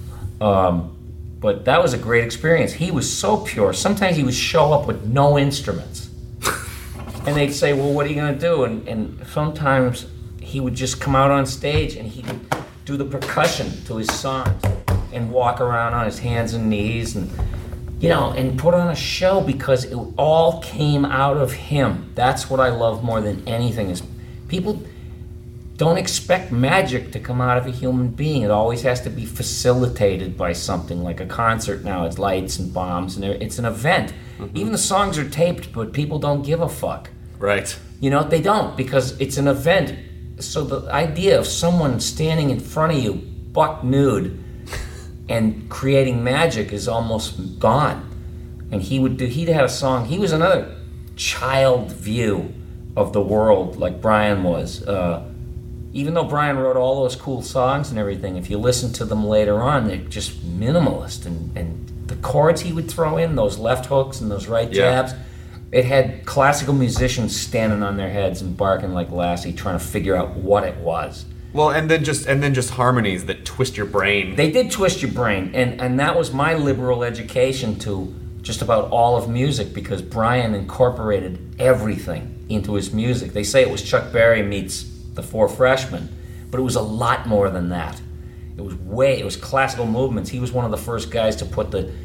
[SPEAKER 8] But that was a great experience. He was so pure. Sometimes he would show up with no instruments. And they'd say, well, what are you going to do? And sometimes he would just come out on stage and he would do the percussion to his songs and walk around on his hands and knees and put on a show because it all came out of him. That's what I love more than anything is people don't expect magic to come out of a human being. It always has to be facilitated by something like a concert now. It's lights and bombs and it's an event. Mm-hmm. Even the songs are taped, but people don't give a fuck.
[SPEAKER 4] Right.
[SPEAKER 8] They don't because it's an event. So the idea of someone standing in front of you, buck nude, and creating magic is almost gone. And he'd had a song, he was another child view of the world like Brian was. Even though Brian wrote all those cool songs and everything, if you listen to them later on, they're just minimalist. And the chords he would throw in, those left hooks and those right jabs, it had classical musicians standing on their heads and barking like Lassie trying to figure out what it was.
[SPEAKER 4] Well, and then just harmonies that twist your brain.
[SPEAKER 8] They did twist your brain, and that was my liberal education to just about all of music because Brian incorporated everything into his music. They say it was Chuck Berry meets the Four Freshmen, but it was a lot more than that. It was classical movements. He was one of the first guys to put the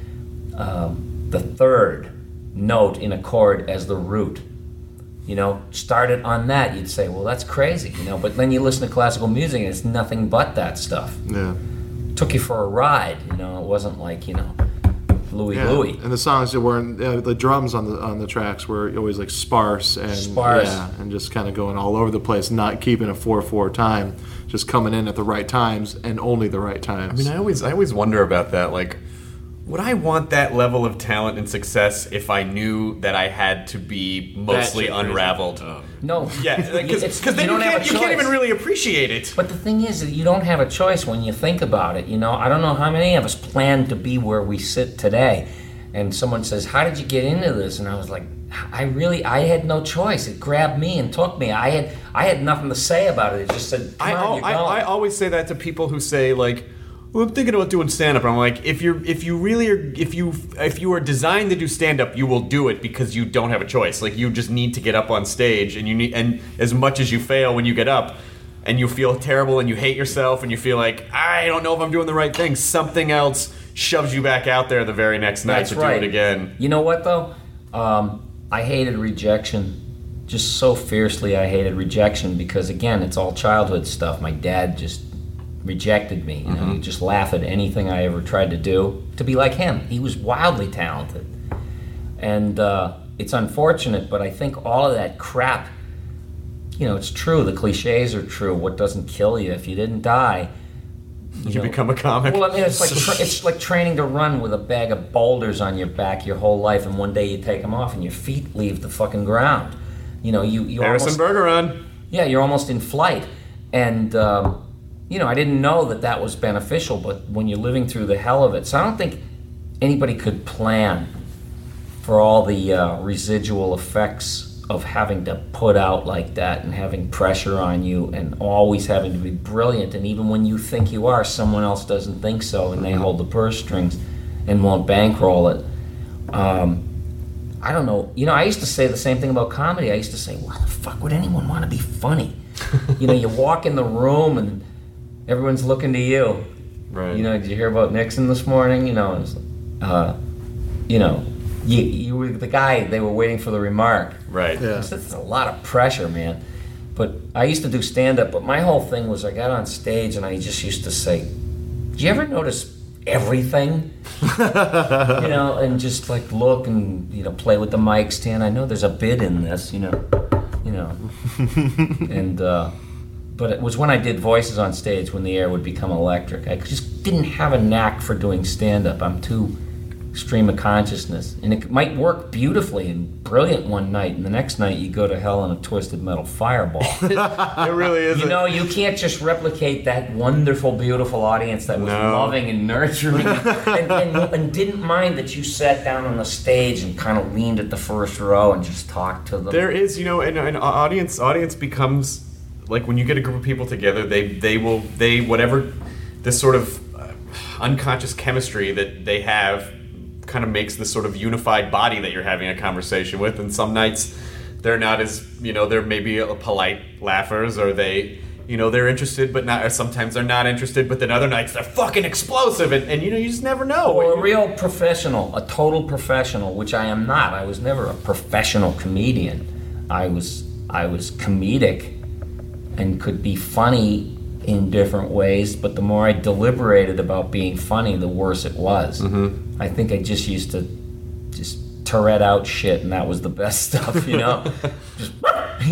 [SPEAKER 8] third note in a chord as the root. Started on that, you'd say, well, that's crazy, but then you listen to classical music and it's nothing but that stuff.
[SPEAKER 5] Yeah.
[SPEAKER 8] Took you for a ride, it wasn't like, Louie.
[SPEAKER 5] And the songs that weren't, the drums on the tracks were always like sparse and just kind of going all over the place, not keeping a 4/4 time, just coming in at the right times and only the right times.
[SPEAKER 4] I always wonder about that, like, would I want that level of talent and success if I knew that I had to be mostly unraveled?
[SPEAKER 8] No.
[SPEAKER 4] Yeah, because then you can't even really appreciate it.
[SPEAKER 8] But the thing is that you don't have a choice when you think about it. I don't know how many of us planned to be where we sit today. And someone says, how did you get into this? And I was like, I had no choice. It grabbed me and took me. I had nothing to say about it. It just said, come on, you're going.
[SPEAKER 4] I always say that to people who say, like, well, I'm thinking about doing stand-up. I'm like, if you are designed to do stand-up, you will do it because you don't have a choice. Like, you just need to get up on stage, and as much as you fail when you get up, and you feel terrible and you hate yourself and you feel like, I don't know if I'm doing the right thing, something else shoves you back out there the very next night to do it again.
[SPEAKER 8] You know what, though? I hated rejection. Just so fiercely I hated rejection because, again, it's all childhood stuff. My dad just rejected me. You know, he'd just laugh at anything I ever tried to do to be like him. He was wildly talented. And it's unfortunate, but I think all of that crap, you know, it's true. The cliches are true. What doesn't kill you? If you didn't die,
[SPEAKER 4] you become a comic.
[SPEAKER 8] Well, I mean, it's like training to run with a bag of boulders on your back your whole life, and one day you take them off and your feet leave the fucking ground. You know, you
[SPEAKER 4] Harrison Bergeron.
[SPEAKER 8] Yeah, you're almost in flight. And, you know, I didn't know that was beneficial, but when you're living through the hell of it, so I don't think anybody could plan for all the residual effects of having to put out like that and having pressure on you and always having to be brilliant. And even when you think you are, someone else doesn't think so, and they hold the purse strings and won't bankroll it. I don't know. You know, I used to say the same thing about comedy. I used to say, why the fuck would anyone want to be funny? You know, you walk in the room and everyone's looking to you.
[SPEAKER 4] Right.
[SPEAKER 8] You know, did you hear about Nixon this morning? You know, you know, you were the guy they were waiting for the remark.
[SPEAKER 4] Right.
[SPEAKER 5] Yeah.
[SPEAKER 8] It's a lot of pressure, man. But I used to do stand-up, but my whole thing was I got on stage and I just used to say, do you ever notice everything? You know, and just like look and, you know, play with the mic stand. I know there's a bit in this, you know. And but it was when I did voices on stage when the air would become electric. I just didn't have a knack for doing stand-up. I'm too stream of consciousness, and it might work beautifully and brilliant one night, and the next night you go to hell in a twisted metal fireball.
[SPEAKER 4] It really is.
[SPEAKER 8] You know, you can't just replicate that wonderful, beautiful audience that was loving and nurturing and didn't mind that you sat down on the stage and kind of leaned at the first row and just talked to them.
[SPEAKER 4] There is, you know, an audience becomes like when you get a group of people together, they whatever this sort of unconscious chemistry that they have kind of makes this sort of unified body that you're having a conversation with. And some nights they're not as, you know, they're maybe polite laughers, or they, you know, they're interested but not, or sometimes they're not interested, but then other nights they're fucking explosive, and you know, you just never know.
[SPEAKER 8] Well, a real professional, a total professional, which I am not. I was never a professional comedian. I was comedic and could be funny in different ways, but the more I deliberated about being funny, the worse it was. I think I just used to just Tourette out shit, and that was the best stuff, you know. Just, you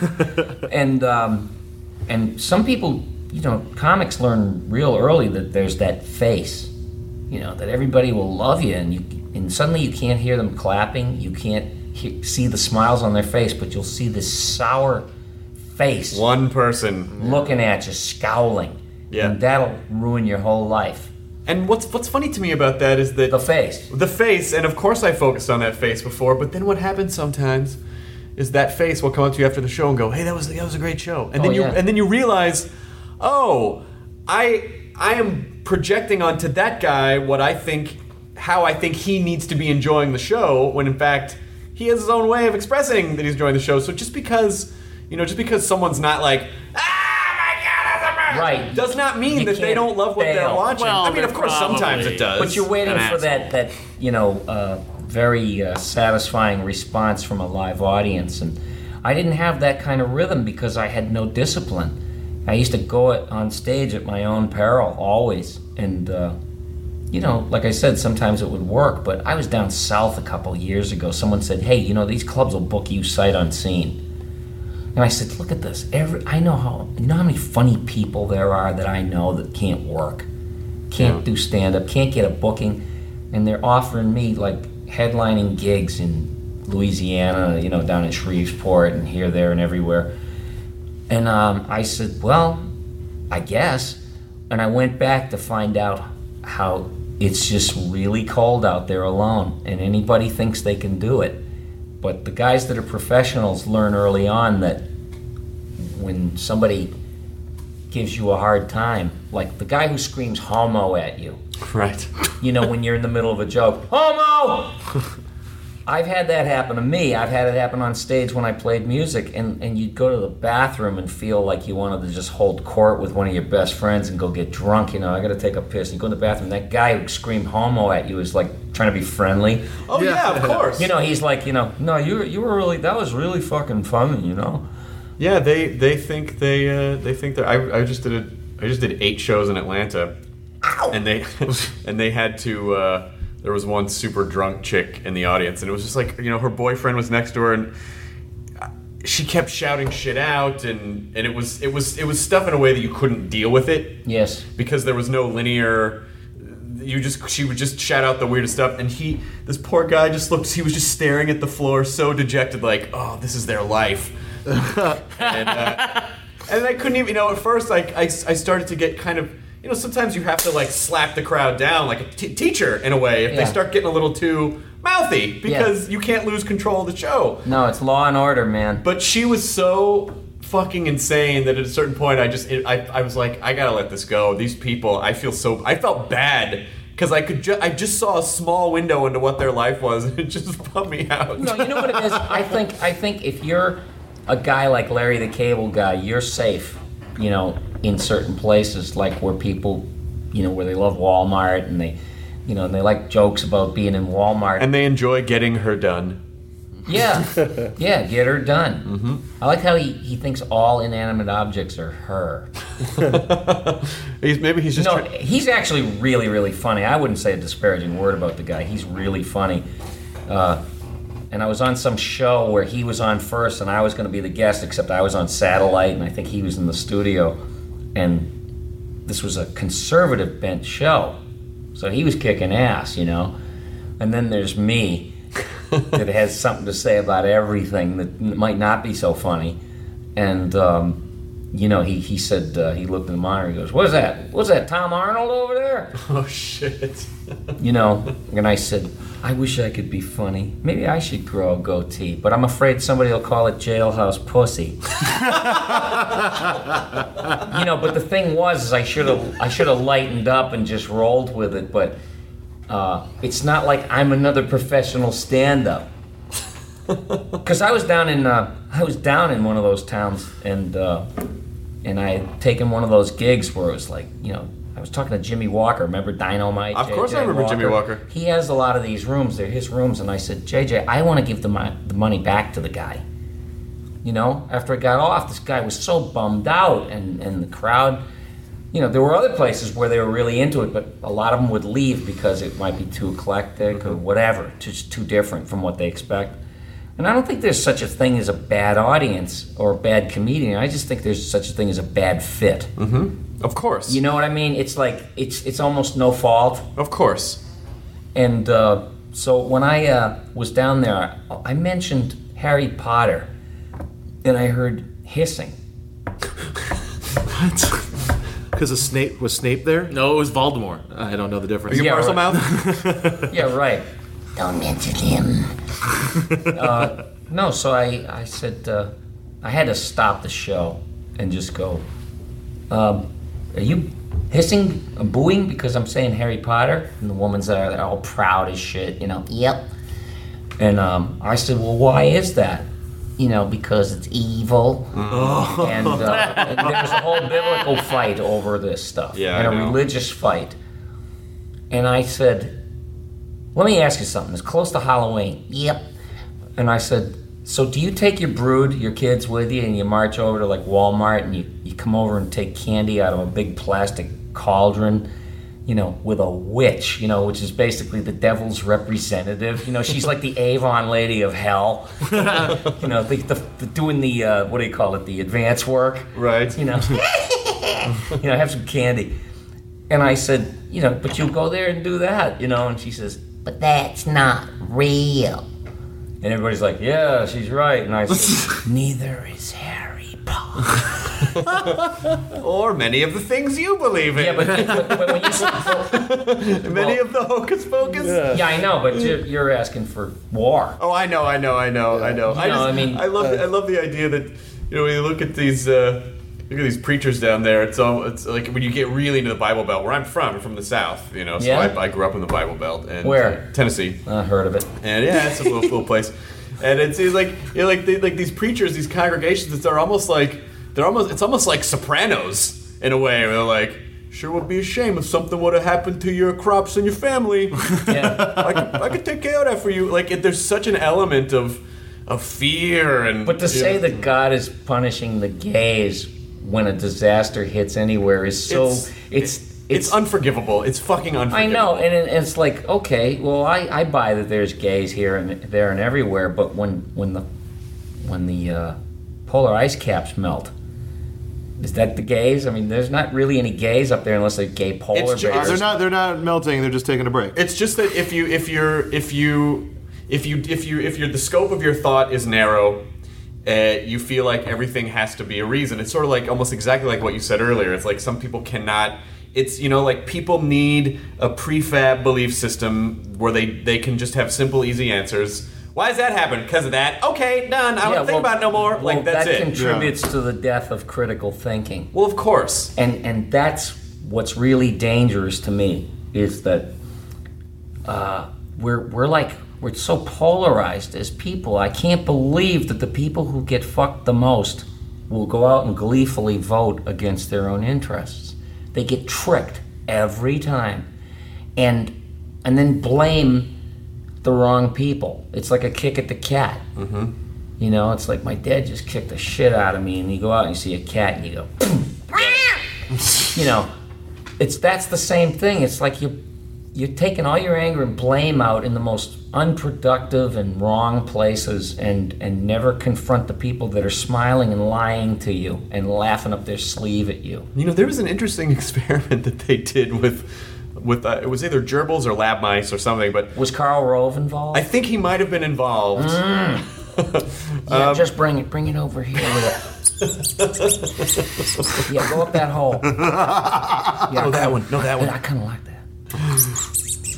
[SPEAKER 8] know. And some people, you know, comics learn real early that there's that face, you know, that everybody will love you, and suddenly you can't hear them clapping, you can't see the smiles on their face, but you'll see this sour face.
[SPEAKER 4] One person
[SPEAKER 8] looking at you, scowling.
[SPEAKER 4] Yeah.
[SPEAKER 8] And that'll ruin your whole life.
[SPEAKER 4] And what's funny to me about that is that
[SPEAKER 8] the face,
[SPEAKER 4] and of course I focused on that face before, but then what happens sometimes is that face will come up to you after the show and go, "Hey, that was a great show," and then you realize, oh, I am projecting onto that guy how I think he needs to be enjoying the show, when in fact he has his own way of expressing that he's enjoying the show. So just because someone's not like,
[SPEAKER 8] right,
[SPEAKER 4] does not mean that they don't love what they're watching.
[SPEAKER 6] Well,
[SPEAKER 4] I mean, of course, sometimes it does.
[SPEAKER 8] But you're waiting for that you know, very satisfying response from a live audience. And I didn't have that kind of rhythm because I had no discipline. I used to go on stage at my own peril, always. And, you know, like I said, sometimes it would work. But I was down south a couple years ago. Someone said, "Hey, you know, these clubs will book you sight unseen." And I said, look at this. You know how many funny people there are that I know that can't work, can't do stand-up, can't get a booking, and they're offering me like headlining gigs in Louisiana, you know, down in Shreveport and here, there, and everywhere. And I said, well, I guess. And I went back to find out how it's just really cold out there alone, and anybody thinks they can do it. But the guys that are professionals learn early on that when somebody gives you a hard time, like the guy who screams homo at you.
[SPEAKER 4] Right.
[SPEAKER 8] You know, when you're in the middle of a joke, homo! I've had that happen to me. I've had it happen on stage when I played music, and you'd go to the bathroom and feel like you wanted to just hold court with one of your best friends and go get drunk. I got to take a piss. You go in the bathroom, that guy who screamed homo at you is like trying to be friendly.
[SPEAKER 4] Oh yeah, of course.
[SPEAKER 8] He's like, no, you were really, that was really fucking funny,
[SPEAKER 4] Yeah, they think they're. I just did 8 shows in Atlanta, and they had to. There was one super drunk chick in the audience, and it was just like, her boyfriend was next to her, and she kept shouting shit out, and it was stuff in a way that you couldn't deal with it.
[SPEAKER 8] Yes.
[SPEAKER 4] Because there was no linear. She would just shout out the weirdest stuff, and this poor guy he was just staring at the floor, so dejected, like, oh, this is their life. And I couldn't even, at first, I started to get kind of. Sometimes you have to like slap the crowd down like a teacher in a way if they start getting a little too mouthy because you can't lose control of the show.
[SPEAKER 8] No, it's Law and Order, man.
[SPEAKER 4] But she was so fucking insane that at a certain point I was like, I gotta let this go. These people, I felt bad because I just saw a small window into what their life was, and it just bummed me out.
[SPEAKER 8] No, you know what it is? I think if you're a guy like Larry the Cable Guy, you're safe. In certain places, like where people, where they love Walmart and they, and they like jokes about being in Walmart.
[SPEAKER 4] And they enjoy getting her done.
[SPEAKER 8] Yeah, get her done. Mm-hmm. I like how he thinks all inanimate objects are her.
[SPEAKER 4] He's just...
[SPEAKER 8] No, he's actually really, really funny. I wouldn't say a disparaging word about the guy. He's really funny. And I was on some show where he was on first and I was going to be the guest, except I was on satellite and I think he was in the studio. And this was a conservative bent show. So he was kicking ass, And then there's me that has something to say about everything that might not be so funny. And, he said, he looked in the monitor, he goes, What's that, Tom Arnold over there?
[SPEAKER 4] Oh, shit.
[SPEAKER 8] And I said, I wish I could be funny. Maybe I should grow a goatee, but I'm afraid somebody will call it jailhouse pussy. But the thing was, I should have lightened up and just rolled with it. But it's not like I'm another professional stand-up. Because I was down in one of those towns, and I had taken one of those gigs where it was like, I was talking to Jimmy Walker. Remember Dynamite?
[SPEAKER 4] Of course I remember Jimmy Walker.
[SPEAKER 8] He has a lot of these rooms. They're his rooms. And I said, JJ, I want to give the money back to the guy. After I got off, this guy was so bummed out. And the crowd, there were other places where they were really into it, but a lot of them would leave because it might be too eclectic or whatever, just too different from what they expect. And I don't think there's such a thing as a bad audience or a bad comedian. I just think there's such a thing as a bad fit.
[SPEAKER 4] Mm-hmm. Of course.
[SPEAKER 8] You know what I mean? It's like, it's almost no fault.
[SPEAKER 4] Of course.
[SPEAKER 8] And so when I was down there, I mentioned Harry Potter, and I heard hissing.
[SPEAKER 5] What? Because was Snape there?
[SPEAKER 6] No, it was Voldemort.
[SPEAKER 5] I don't know the difference.
[SPEAKER 4] Are you Parcel Mouth?
[SPEAKER 8] Yeah, right.
[SPEAKER 9] Don't mention him.
[SPEAKER 8] No, so I said, I had to stop the show and just go, are you hissing, booing because I'm saying Harry Potter? And the woman's there, they're all proud as shit,
[SPEAKER 9] Yep.
[SPEAKER 8] And I said, well, why is that?
[SPEAKER 9] Because it's evil.
[SPEAKER 8] Oh. And there was a whole biblical fight over this stuff.
[SPEAKER 4] Yeah,
[SPEAKER 8] and a religious fight. And I said, let me ask you something. It's close to Halloween.
[SPEAKER 9] Yep.
[SPEAKER 8] And I said, so do you take your brood, your kids with you, and you march over to like Walmart and you come over and take candy out of a big plastic cauldron, with a witch, which is basically the devil's representative. She's like the Avon lady of hell. Doing the, what do you call it, the advance work.
[SPEAKER 4] Right.
[SPEAKER 8] Have some candy. And I said, but you'll go there and do that, and she says,
[SPEAKER 9] but that's not real.
[SPEAKER 8] And everybody's like, yeah, she's right. And I said, neither is Harry Potter.
[SPEAKER 4] Or many of the things you believe in.
[SPEAKER 8] Yeah, but when you
[SPEAKER 4] many of the hocus pocus.
[SPEAKER 8] Yeah, I know, but you're asking for war.
[SPEAKER 4] Oh, I know. I love the idea that when you look at these look at these preachers down there. It's like when you get really into the Bible Belt, where I'm from the South, you know. So I grew up in the Bible Belt. And,
[SPEAKER 8] where?
[SPEAKER 4] Tennessee.
[SPEAKER 8] I heard of it.
[SPEAKER 4] And yeah, it's a little place. And it's like these preachers, these congregations. It's almost like Sopranos in a way. Where they're like, sure would be a shame if something would have happened to your crops and your family. Yeah, I could take care of that for you. Like there's such an element of fear and.
[SPEAKER 8] But to say that God is punishing the gays when a disaster hits anywhere is so it's
[SPEAKER 4] unforgivable. It's fucking unforgivable.
[SPEAKER 8] I know, and it's like, okay, well, I buy that there's gays here and there and everywhere, but when the polar ice caps melt, is that the gays? I mean, there's not really any gays up there unless they're gay polar bears.
[SPEAKER 5] They're not melting. They're just taking a break.
[SPEAKER 4] It's just that if the scope of your thought is narrow, you feel like everything has to be a reason. It's sort of like almost exactly like what you said earlier. It's like some people cannot. It's, you know, like people need a prefab belief system where they can just have simple, easy answers. Why does that happen? Because of that? Okay, done. I don't think about it no more.
[SPEAKER 8] Well,
[SPEAKER 4] like that's
[SPEAKER 8] that
[SPEAKER 4] it.
[SPEAKER 8] contributes to the death of critical thinking.
[SPEAKER 4] Well, of course.
[SPEAKER 8] And that's what's really dangerous to me is that we're so polarized as people. I can't believe that the people who get fucked the most will go out and gleefully vote against their own interests. They get tricked every time, and then blame the wrong people. It's like a kick at the cat. Mm-hmm. You know, it's like my dad just kicked the shit out of me, and you go out and you see a cat and you go, you know, that's the same thing. It's like you're taking all your anger and blame out in the most unproductive and wrong places, and never confront the people that are smiling and lying to you and laughing up their sleeve at you.
[SPEAKER 4] You know, there was an interesting experiment that they did with it was either gerbils or lab mice or something, but
[SPEAKER 8] was Karl Rove involved?
[SPEAKER 4] I think he might have been involved.
[SPEAKER 8] Yeah, just bring it over here. Yeah, go up that hole. Yeah,
[SPEAKER 4] that one.
[SPEAKER 8] I kind of like that.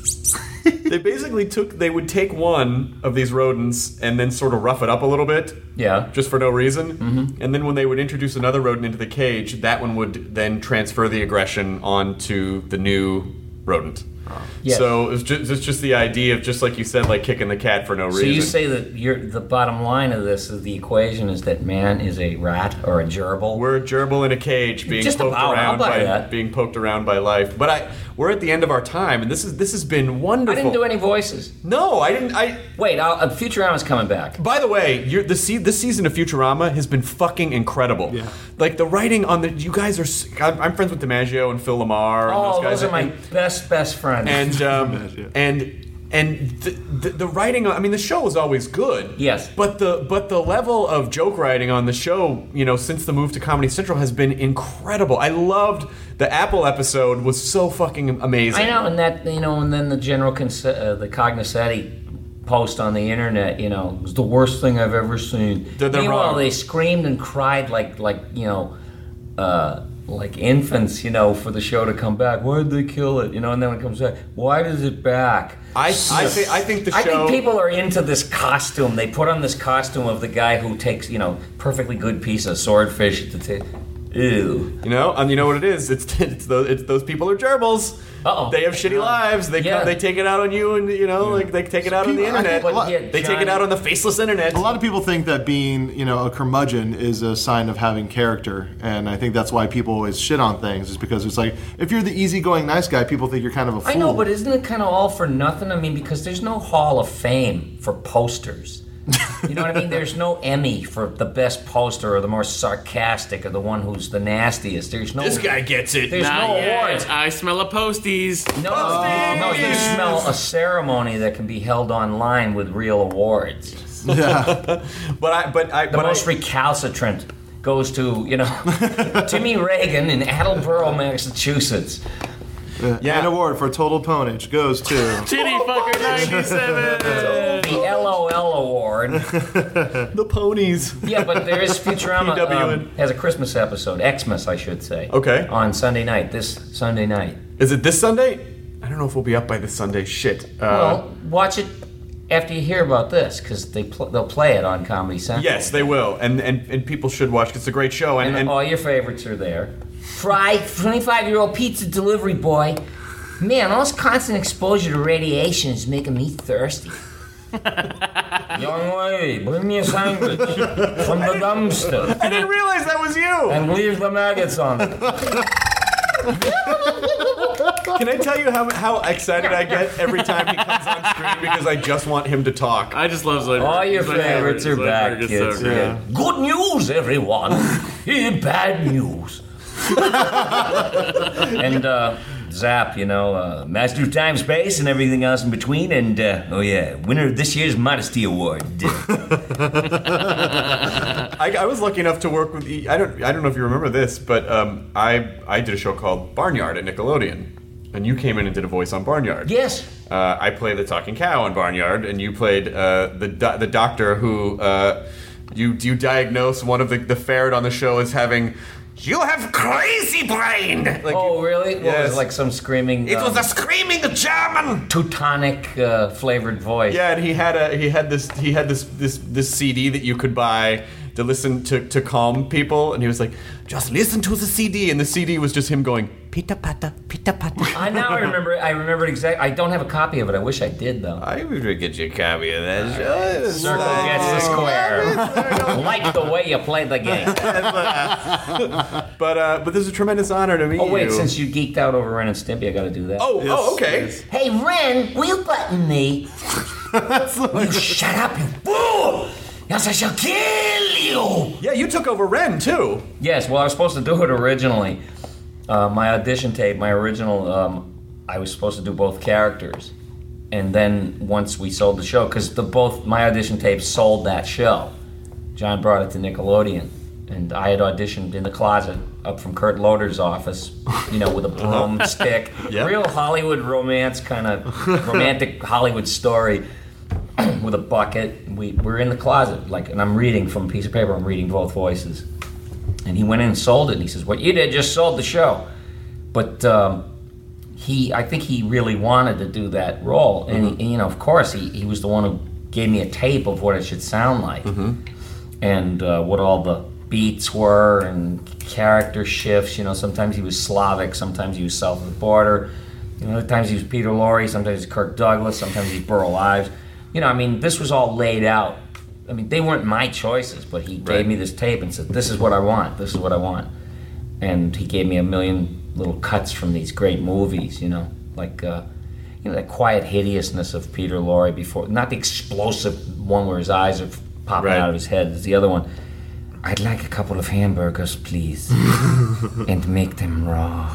[SPEAKER 4] They would take one of these rodents and then sort of rough it up a little bit.
[SPEAKER 8] Yeah.
[SPEAKER 4] Just for no reason. Mm-hmm. And then when they would introduce another rodent into the cage, that one would then transfer the aggression onto the new rodent. Yes. So it's just the idea of, just like you said, like kicking the cat for no reason.
[SPEAKER 8] So you say that the bottom line of this is the equation is that man is a rat or a gerbil.
[SPEAKER 4] We're a gerbil in a cage being poked around by life. But we're at the end of our time, and this has been wonderful.
[SPEAKER 8] I didn't do any voices.
[SPEAKER 4] No, I didn't.
[SPEAKER 8] Wait, Futurama's coming back.
[SPEAKER 4] By the way, this season of Futurama has been fucking incredible. Yeah. Like the writing on you guys are. I'm friends with DiMaggio and Phil LaMarr.
[SPEAKER 8] Oh,
[SPEAKER 4] and those guys.
[SPEAKER 8] Those are my best friends.
[SPEAKER 4] And the writing. I mean, the show was always good.
[SPEAKER 8] Yes.
[SPEAKER 4] But the level of joke writing on the show, you know, since the move to Comedy Central has been incredible. I loved the Apple episode. Was so fucking amazing.
[SPEAKER 8] I know, and that, you know, and then the general the Cognoscetti post on the internet, you know, was the worst thing I've ever seen. Meanwhile, they screamed and cried like you know. Like infants, you know, for the show to come back. Why did they kill it? You know, and then when it comes back, why is it back?
[SPEAKER 4] I think the show.
[SPEAKER 8] I think people are into this costume. They put on this costume of the guy who takes, you know, perfectly good piece of swordfish to ew.
[SPEAKER 4] You know, and you know what it is? It's those people are gerbils.
[SPEAKER 8] Uh-oh.
[SPEAKER 4] They have shitty lives. They take it out on you, and you know, like they take it out on the internet. They take it out on the faceless internet.
[SPEAKER 5] A lot of people think that being, you know, a curmudgeon is a sign of having character, and I think that's why people always shit on things. Is because it's like if you're the easygoing nice guy, people think you're kind of a fool.
[SPEAKER 8] I know, but isn't it kind of all for nothing? I mean, because there's no Hall of Fame for posters. You know what I mean? There's no Emmy for the best poster or the more sarcastic or the one who's the nastiest. There's no.
[SPEAKER 4] This guy gets it.
[SPEAKER 8] There's no awards.
[SPEAKER 6] I smell a posties.
[SPEAKER 8] No, you smell a ceremony that can be held online with real awards.
[SPEAKER 5] Yeah,
[SPEAKER 8] the most recalcitrant goes to, you know, Timmy Reagan in Attleboro, Massachusetts.
[SPEAKER 5] Yeah. An award for total ponage goes to
[SPEAKER 6] Titty Fucker 97.
[SPEAKER 8] The LOL award.
[SPEAKER 4] The ponies.
[SPEAKER 8] Yeah, but there is Futurama has a Christmas episode, Xmas, I should say.
[SPEAKER 4] Okay.
[SPEAKER 8] On Sunday night, this Sunday night.
[SPEAKER 4] Is it this Sunday? I don't know if we'll be up by this Sunday. Shit.
[SPEAKER 8] Well, watch it after you hear about this, because they'll play it on Comedy Central.
[SPEAKER 4] Yes, they will, and people should watch. 'Cause it's a great show,
[SPEAKER 8] and all your favorites are there.
[SPEAKER 9] Fry, 25-year-old pizza delivery boy. Man, all this constant exposure to radiation is making me thirsty.
[SPEAKER 8] Young lady, bring me a sandwich from the dumpster.
[SPEAKER 4] I didn't realize that was you.
[SPEAKER 8] And leave the maggots on it.
[SPEAKER 4] Can I tell you how excited I get every time he comes on screen because I just want him to talk?
[SPEAKER 6] I just love Zoidberg.
[SPEAKER 8] All your favorites are back, kids.
[SPEAKER 6] So
[SPEAKER 8] yeah.
[SPEAKER 9] Good news, everyone. Bad news.
[SPEAKER 8] And Zap, Master of Time, Space, and everything else in between. And winner of this year's Modesty Award.
[SPEAKER 4] I was lucky enough to work with. I don't know if you remember this, but I did a show called Barnyard at Nickelodeon, and you came in and did a voice on Barnyard.
[SPEAKER 9] Yes.
[SPEAKER 4] I played the talking cow on Barnyard, and you played the doctor who you diagnose one of the ferret on the show as having. You have crazy brain!
[SPEAKER 8] Really? What
[SPEAKER 4] Yes.
[SPEAKER 8] was it, like some screaming...
[SPEAKER 4] It was a screaming German!
[SPEAKER 8] Teutonic flavored voice.
[SPEAKER 4] Yeah, and he had this CD that you could buy to listen to calm people, and he was like, just listen to the CD, and the CD was just him going, pita pata, pita pata.
[SPEAKER 8] I remember exactly. I don't have a copy of it. I wish I did, though.
[SPEAKER 4] I would get you a copy of that show.
[SPEAKER 8] Circle gets the square. Like the way you play the game.
[SPEAKER 4] But this is a tremendous honor to meet you.
[SPEAKER 8] Oh, wait, since you geeked out over Ren and Stimpy, I gotta do that.
[SPEAKER 4] Oh, okay.
[SPEAKER 5] Yes.
[SPEAKER 9] Hey, Ren, will you button me? You shut up, you fool! Else I shall kill you!
[SPEAKER 4] Yeah, you took over Ren, too.
[SPEAKER 8] Yes, well, I was supposed to do it originally. My audition tape, my original, I was supposed to do both characters. And then once we sold the show, because my audition tapes sold that show. John brought it to Nickelodeon. And I had auditioned in the closet up from Kurt Loder's office, with a broomstick.
[SPEAKER 4] Yep.
[SPEAKER 8] Real Hollywood romance, kind of romantic Hollywood story with a bucket. We're in the closet, and I'm reading from a piece of paper. I'm reading both voices. And he went in and sold it. And he says, what you did just sold the show. But I think he really wanted to do that role. And, of course, he was the one who gave me a tape of what it should sound like. Mm-hmm. And what all the beats were and character shifts. Sometimes he was Slavic, sometimes he was south of the border. Other times he was Peter Lorre, sometimes he's Kirk Douglas, sometimes he's Burl Ives. This was all laid out. They weren't my choices, but he gave me this tape and said, this is what I want, this is what I want. And he gave me a million little cuts from these great movies, that quiet hideousness of Peter Lorre before, not the explosive one where his eyes are popping out of his head. It's the other one. I'd like a couple of hamburgers, please, and make them raw.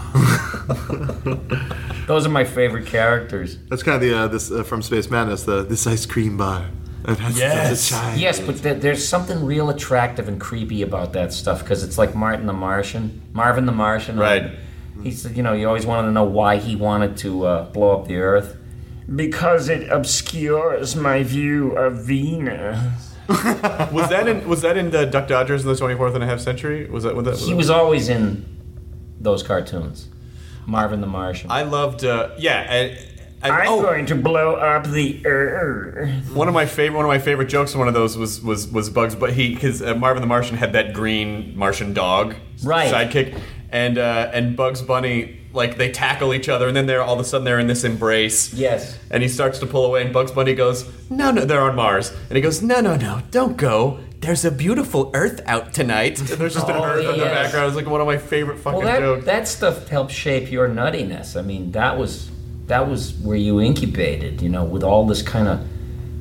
[SPEAKER 8] Those are my favorite characters.
[SPEAKER 5] That's kind of this from Space Madness, this ice cream bar.
[SPEAKER 8] Yes, but there's something real attractive and creepy about that stuff because it's like Marvin the Martian.
[SPEAKER 4] Right.
[SPEAKER 8] He said, you always wanted to know why he wanted to blow up the Earth. Because it obscures my view of Venus.
[SPEAKER 4] Was that in the Duck Dodgers in the 24th and a half century?
[SPEAKER 8] He was always in those cartoons. Marvin the Martian.
[SPEAKER 4] I loved,
[SPEAKER 8] I'm going to blow up the Earth.
[SPEAKER 4] One of my favorite jokes in one of those was Bugs, but because Marvin the Martian had that green Martian dog sidekick, and Bugs Bunny. They tackle each other, and then all of a sudden they're in this embrace.
[SPEAKER 8] Yes.
[SPEAKER 4] And he starts to pull away, and Bugs Bunny goes, no, they're on Mars. And he goes, no, don't go. There's a beautiful Earth out tonight. And there's just an Earth in the background. It was one of my favorite fucking jokes.
[SPEAKER 8] That stuff helped shape your nuttiness. That was where you incubated, with all this kind of,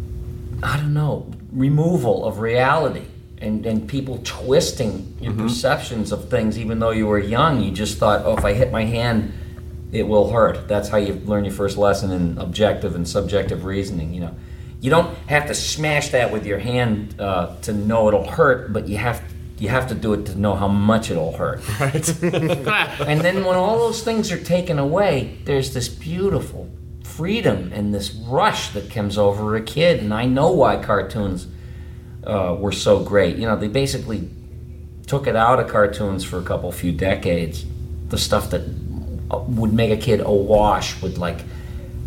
[SPEAKER 8] removal of reality. And people twisting your perceptions of things, even though you were young. You just thought, if I hit my hand, it will hurt. That's how you learn your first lesson in objective and subjective reasoning. You don't have to smash that with your hand to know it'll hurt, but you have to do it to know how much it'll hurt.
[SPEAKER 4] Right.
[SPEAKER 8] And then when all those things are taken away, there's this beautiful freedom and this rush that comes over a kid. And I know why cartoons were so great. They basically took it out of cartoons for a few decades. The stuff that would make a kid awash with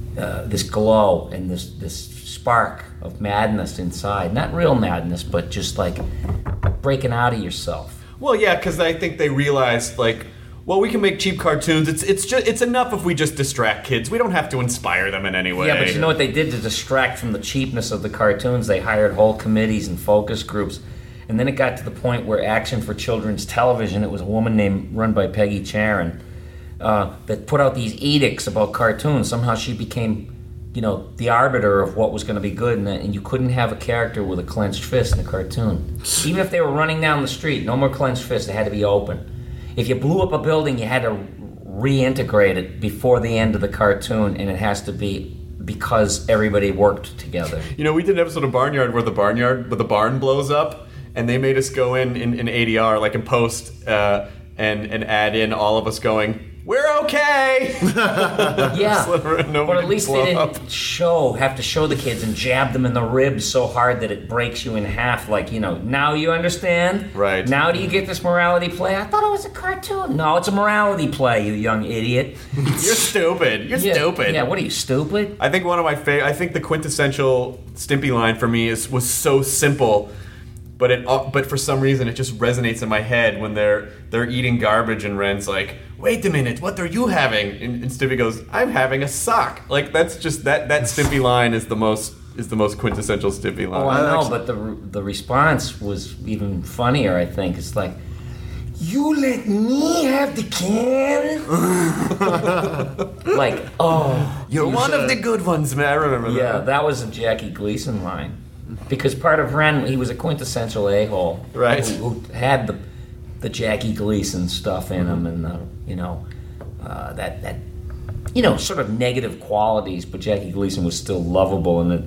[SPEAKER 8] this glow and this spark of madness inside. Not real madness, but just like breaking out of yourself.
[SPEAKER 4] Well, yeah, because I think they realized, like, well, we can make cheap cartoons. It's enough if we just distract kids. We don't have to inspire them in any way.
[SPEAKER 8] Yeah, but you know what they did to distract from the cheapness of the cartoons? They hired whole committees and focus groups. And then it got to the point where Action for Children's Television, it was a woman run by Peggy Charon, that put out these edicts about cartoons. Somehow she became, the arbiter of what was going to be good, and you couldn't have a character with a clenched fist in a cartoon. Even if they were running down the street, no more clenched fists, they had to be open. If you blew up a building, you had to reintegrate it before the end of the cartoon, and it has to be because everybody worked together.
[SPEAKER 4] We did an episode of Barnyard where the barn blows up, and they made us go in ADR, like in post, and add in all of us going, "We're okay."
[SPEAKER 8] Yeah, but at least they didn't have to show the kids and jab them in the ribs so hard that it breaks you in half. Like, now you understand?
[SPEAKER 4] Right.
[SPEAKER 8] Now do you get this morality play? I thought it was a cartoon. No, it's a morality play, you young idiot.
[SPEAKER 4] You're stupid. You're stupid.
[SPEAKER 8] Yeah, what are you, stupid?
[SPEAKER 4] I think one of my I think the quintessential Stimpy line for me was so simple, but for some reason it just resonates in my head when they're eating garbage and Ren's like, "Wait a minute, what are you having?" And Stimpy goes, "I'm having a sock." Like, that's just that Stimpy line is the most quintessential Stimpy line.
[SPEAKER 8] Oh, I know, but the response was even funnier, I think. It's like, "You let me have the can?" Like, oh.
[SPEAKER 4] You're one of the good ones, man. I remember that.
[SPEAKER 8] Yeah, that was a Jackie Gleason line. Because part of Ren, he was a quintessential a-hole.
[SPEAKER 4] Right.
[SPEAKER 8] Who had the Jackie Gleason stuff in him, and that sort of negative qualities, but Jackie Gleason was still lovable, and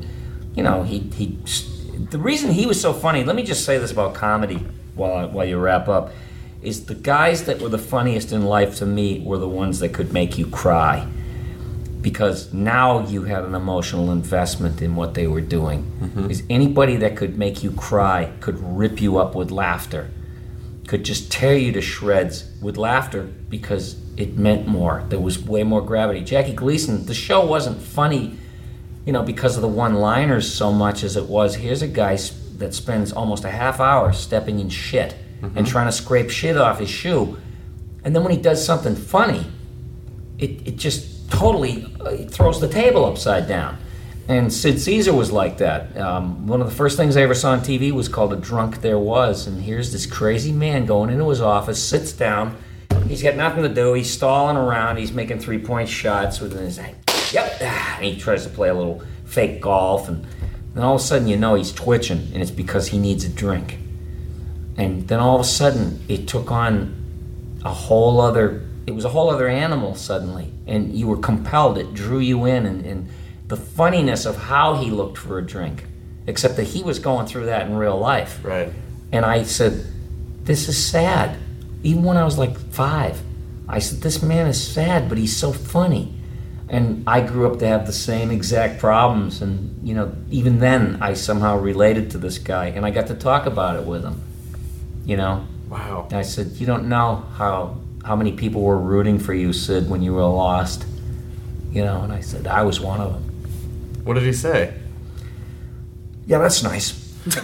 [SPEAKER 8] the reason he was so funny. Let me just say this about comedy while you wrap up, is the guys that were the funniest in life to me were the ones that could make you cry, because now you had an emotional investment in what they were doing. Mm-hmm. Is anybody that could make you cry, could rip you up with laughter, could just tear you to shreds with laughter because it meant more. There was way more gravity. Jackie Gleason, the show wasn't funny, because of the one-liners so much as it was, here's a guy that spends almost a half hour stepping in shit and trying to scrape shit off his shoe. And then when he does something funny, it just totally throws the table upside down. And Sid Caesar was like that. One of the first things I ever saw on TV was called A Drunk There Was, and here's this crazy man going into his office, sits down, he's got nothing to do, he's stalling around, he's making three-point shots with his hand. Yep, and he tries to play a little fake golf, and then all of a sudden he's twitching, and it's because he needs a drink. And then all of a sudden it took on it was a whole other animal suddenly, and you were compelled, it drew you in, and the funniness of how he looked for a drink, except that he was going through that in real life.
[SPEAKER 4] Right.
[SPEAKER 8] And I said, this is sad. Even when I was like 5, I said, this man is sad, but he's so funny. And I grew up to have the same exact problems, and even then I somehow related to this guy, and I got to talk about it with him.
[SPEAKER 4] Wow.
[SPEAKER 8] And I said, you don't know how many people were rooting for you, Sid, when you were lost. And I said, I was one of them.
[SPEAKER 4] What did he say?
[SPEAKER 8] Yeah, that's nice.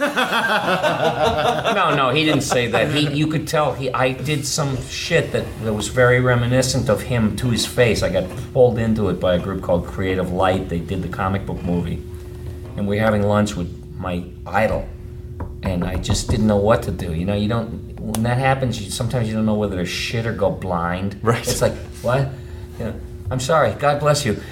[SPEAKER 8] No, he didn't say that. You could tell I did some shit that was very reminiscent of him to his face. I got pulled into it by a group called Creative Light. They did the comic book movie. And we were having lunch with my idol. And I just didn't know what to do. When that happens, sometimes you don't know whether to shit or go blind.
[SPEAKER 4] Right.
[SPEAKER 8] It's like, what? I'm sorry, God bless you.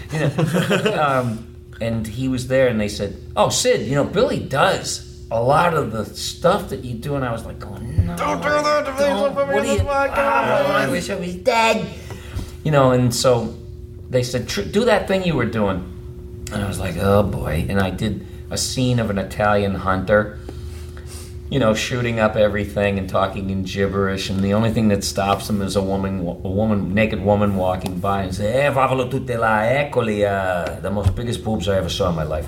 [SPEAKER 8] And he was there, and they said, "Oh, Sid, Billy does a lot of the stuff that you do." And I was like, going, "No,
[SPEAKER 4] don't do that to me.
[SPEAKER 8] What do you? I wish I was dead." And so they said, "Do that thing you were doing," and I was like, "Oh boy!" And I did a scene of an Italian hunter, shooting up everything and talking in gibberish, and the only thing that stops him is a naked woman walking by and say, "Favolo tutte là, eccoli, the most biggest boobs I ever saw in my life."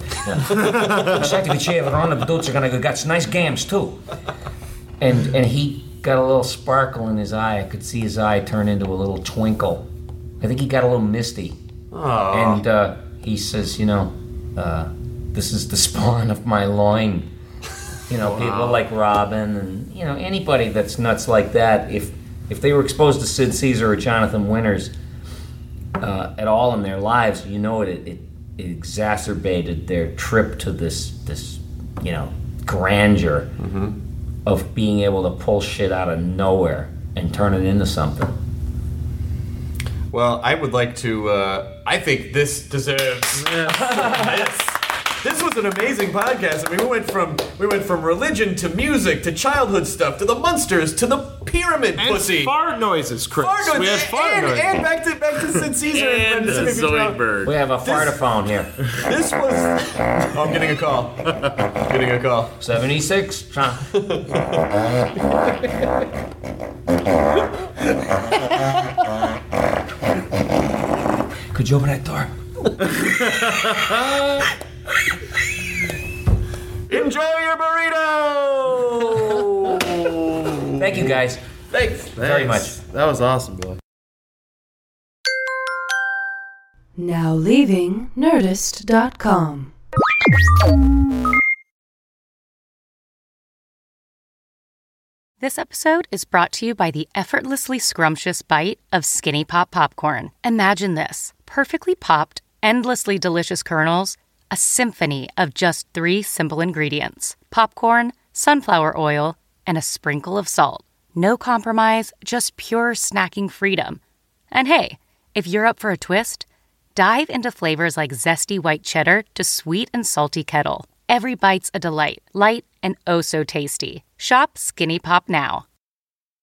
[SPEAKER 8] Got nice gams too. And he got a little sparkle in his eye. I could see his eye turn into a little twinkle. I think he got a little misty.
[SPEAKER 4] Aww.
[SPEAKER 8] And he says, this is the spawn of my loin. People like Robin and, anybody that's nuts like that, if they were exposed to Sid Caesar or Jonathan Winters at all in their lives, it exacerbated their trip to this grandeur of being able to pull shit out of nowhere and turn it into something.
[SPEAKER 4] Well, I would like to. I think this deserves this. This was an amazing podcast. I mean, we went from religion to music to childhood stuff to the Munsters to the pyramid pussy.
[SPEAKER 5] And fart noises, Chris.
[SPEAKER 4] We had fart noises. And back to Sid Caesar
[SPEAKER 6] and Zoidberg.
[SPEAKER 8] We have a fartophone here.
[SPEAKER 4] This was. Oh, I'm getting a call.
[SPEAKER 8] 76. Could you open that door?
[SPEAKER 4] Enjoy your burrito!
[SPEAKER 8] Thank you, guys.
[SPEAKER 4] Thanks
[SPEAKER 8] very much.
[SPEAKER 5] That was awesome, Billy.
[SPEAKER 3] Now leaving Nerdist.com.
[SPEAKER 10] This episode is brought to you by the effortlessly scrumptious bite of Skinny Pop Popcorn. Imagine this: perfectly popped, endlessly delicious kernels, a symphony of just 3 simple ingredients: popcorn, sunflower oil, and a sprinkle of salt. No compromise, just pure snacking freedom. And hey, if you're up for a twist, dive into flavors like zesty white cheddar to sweet and salty kettle. Every bite's a delight, light and oh so tasty. Shop Skinny Pop now.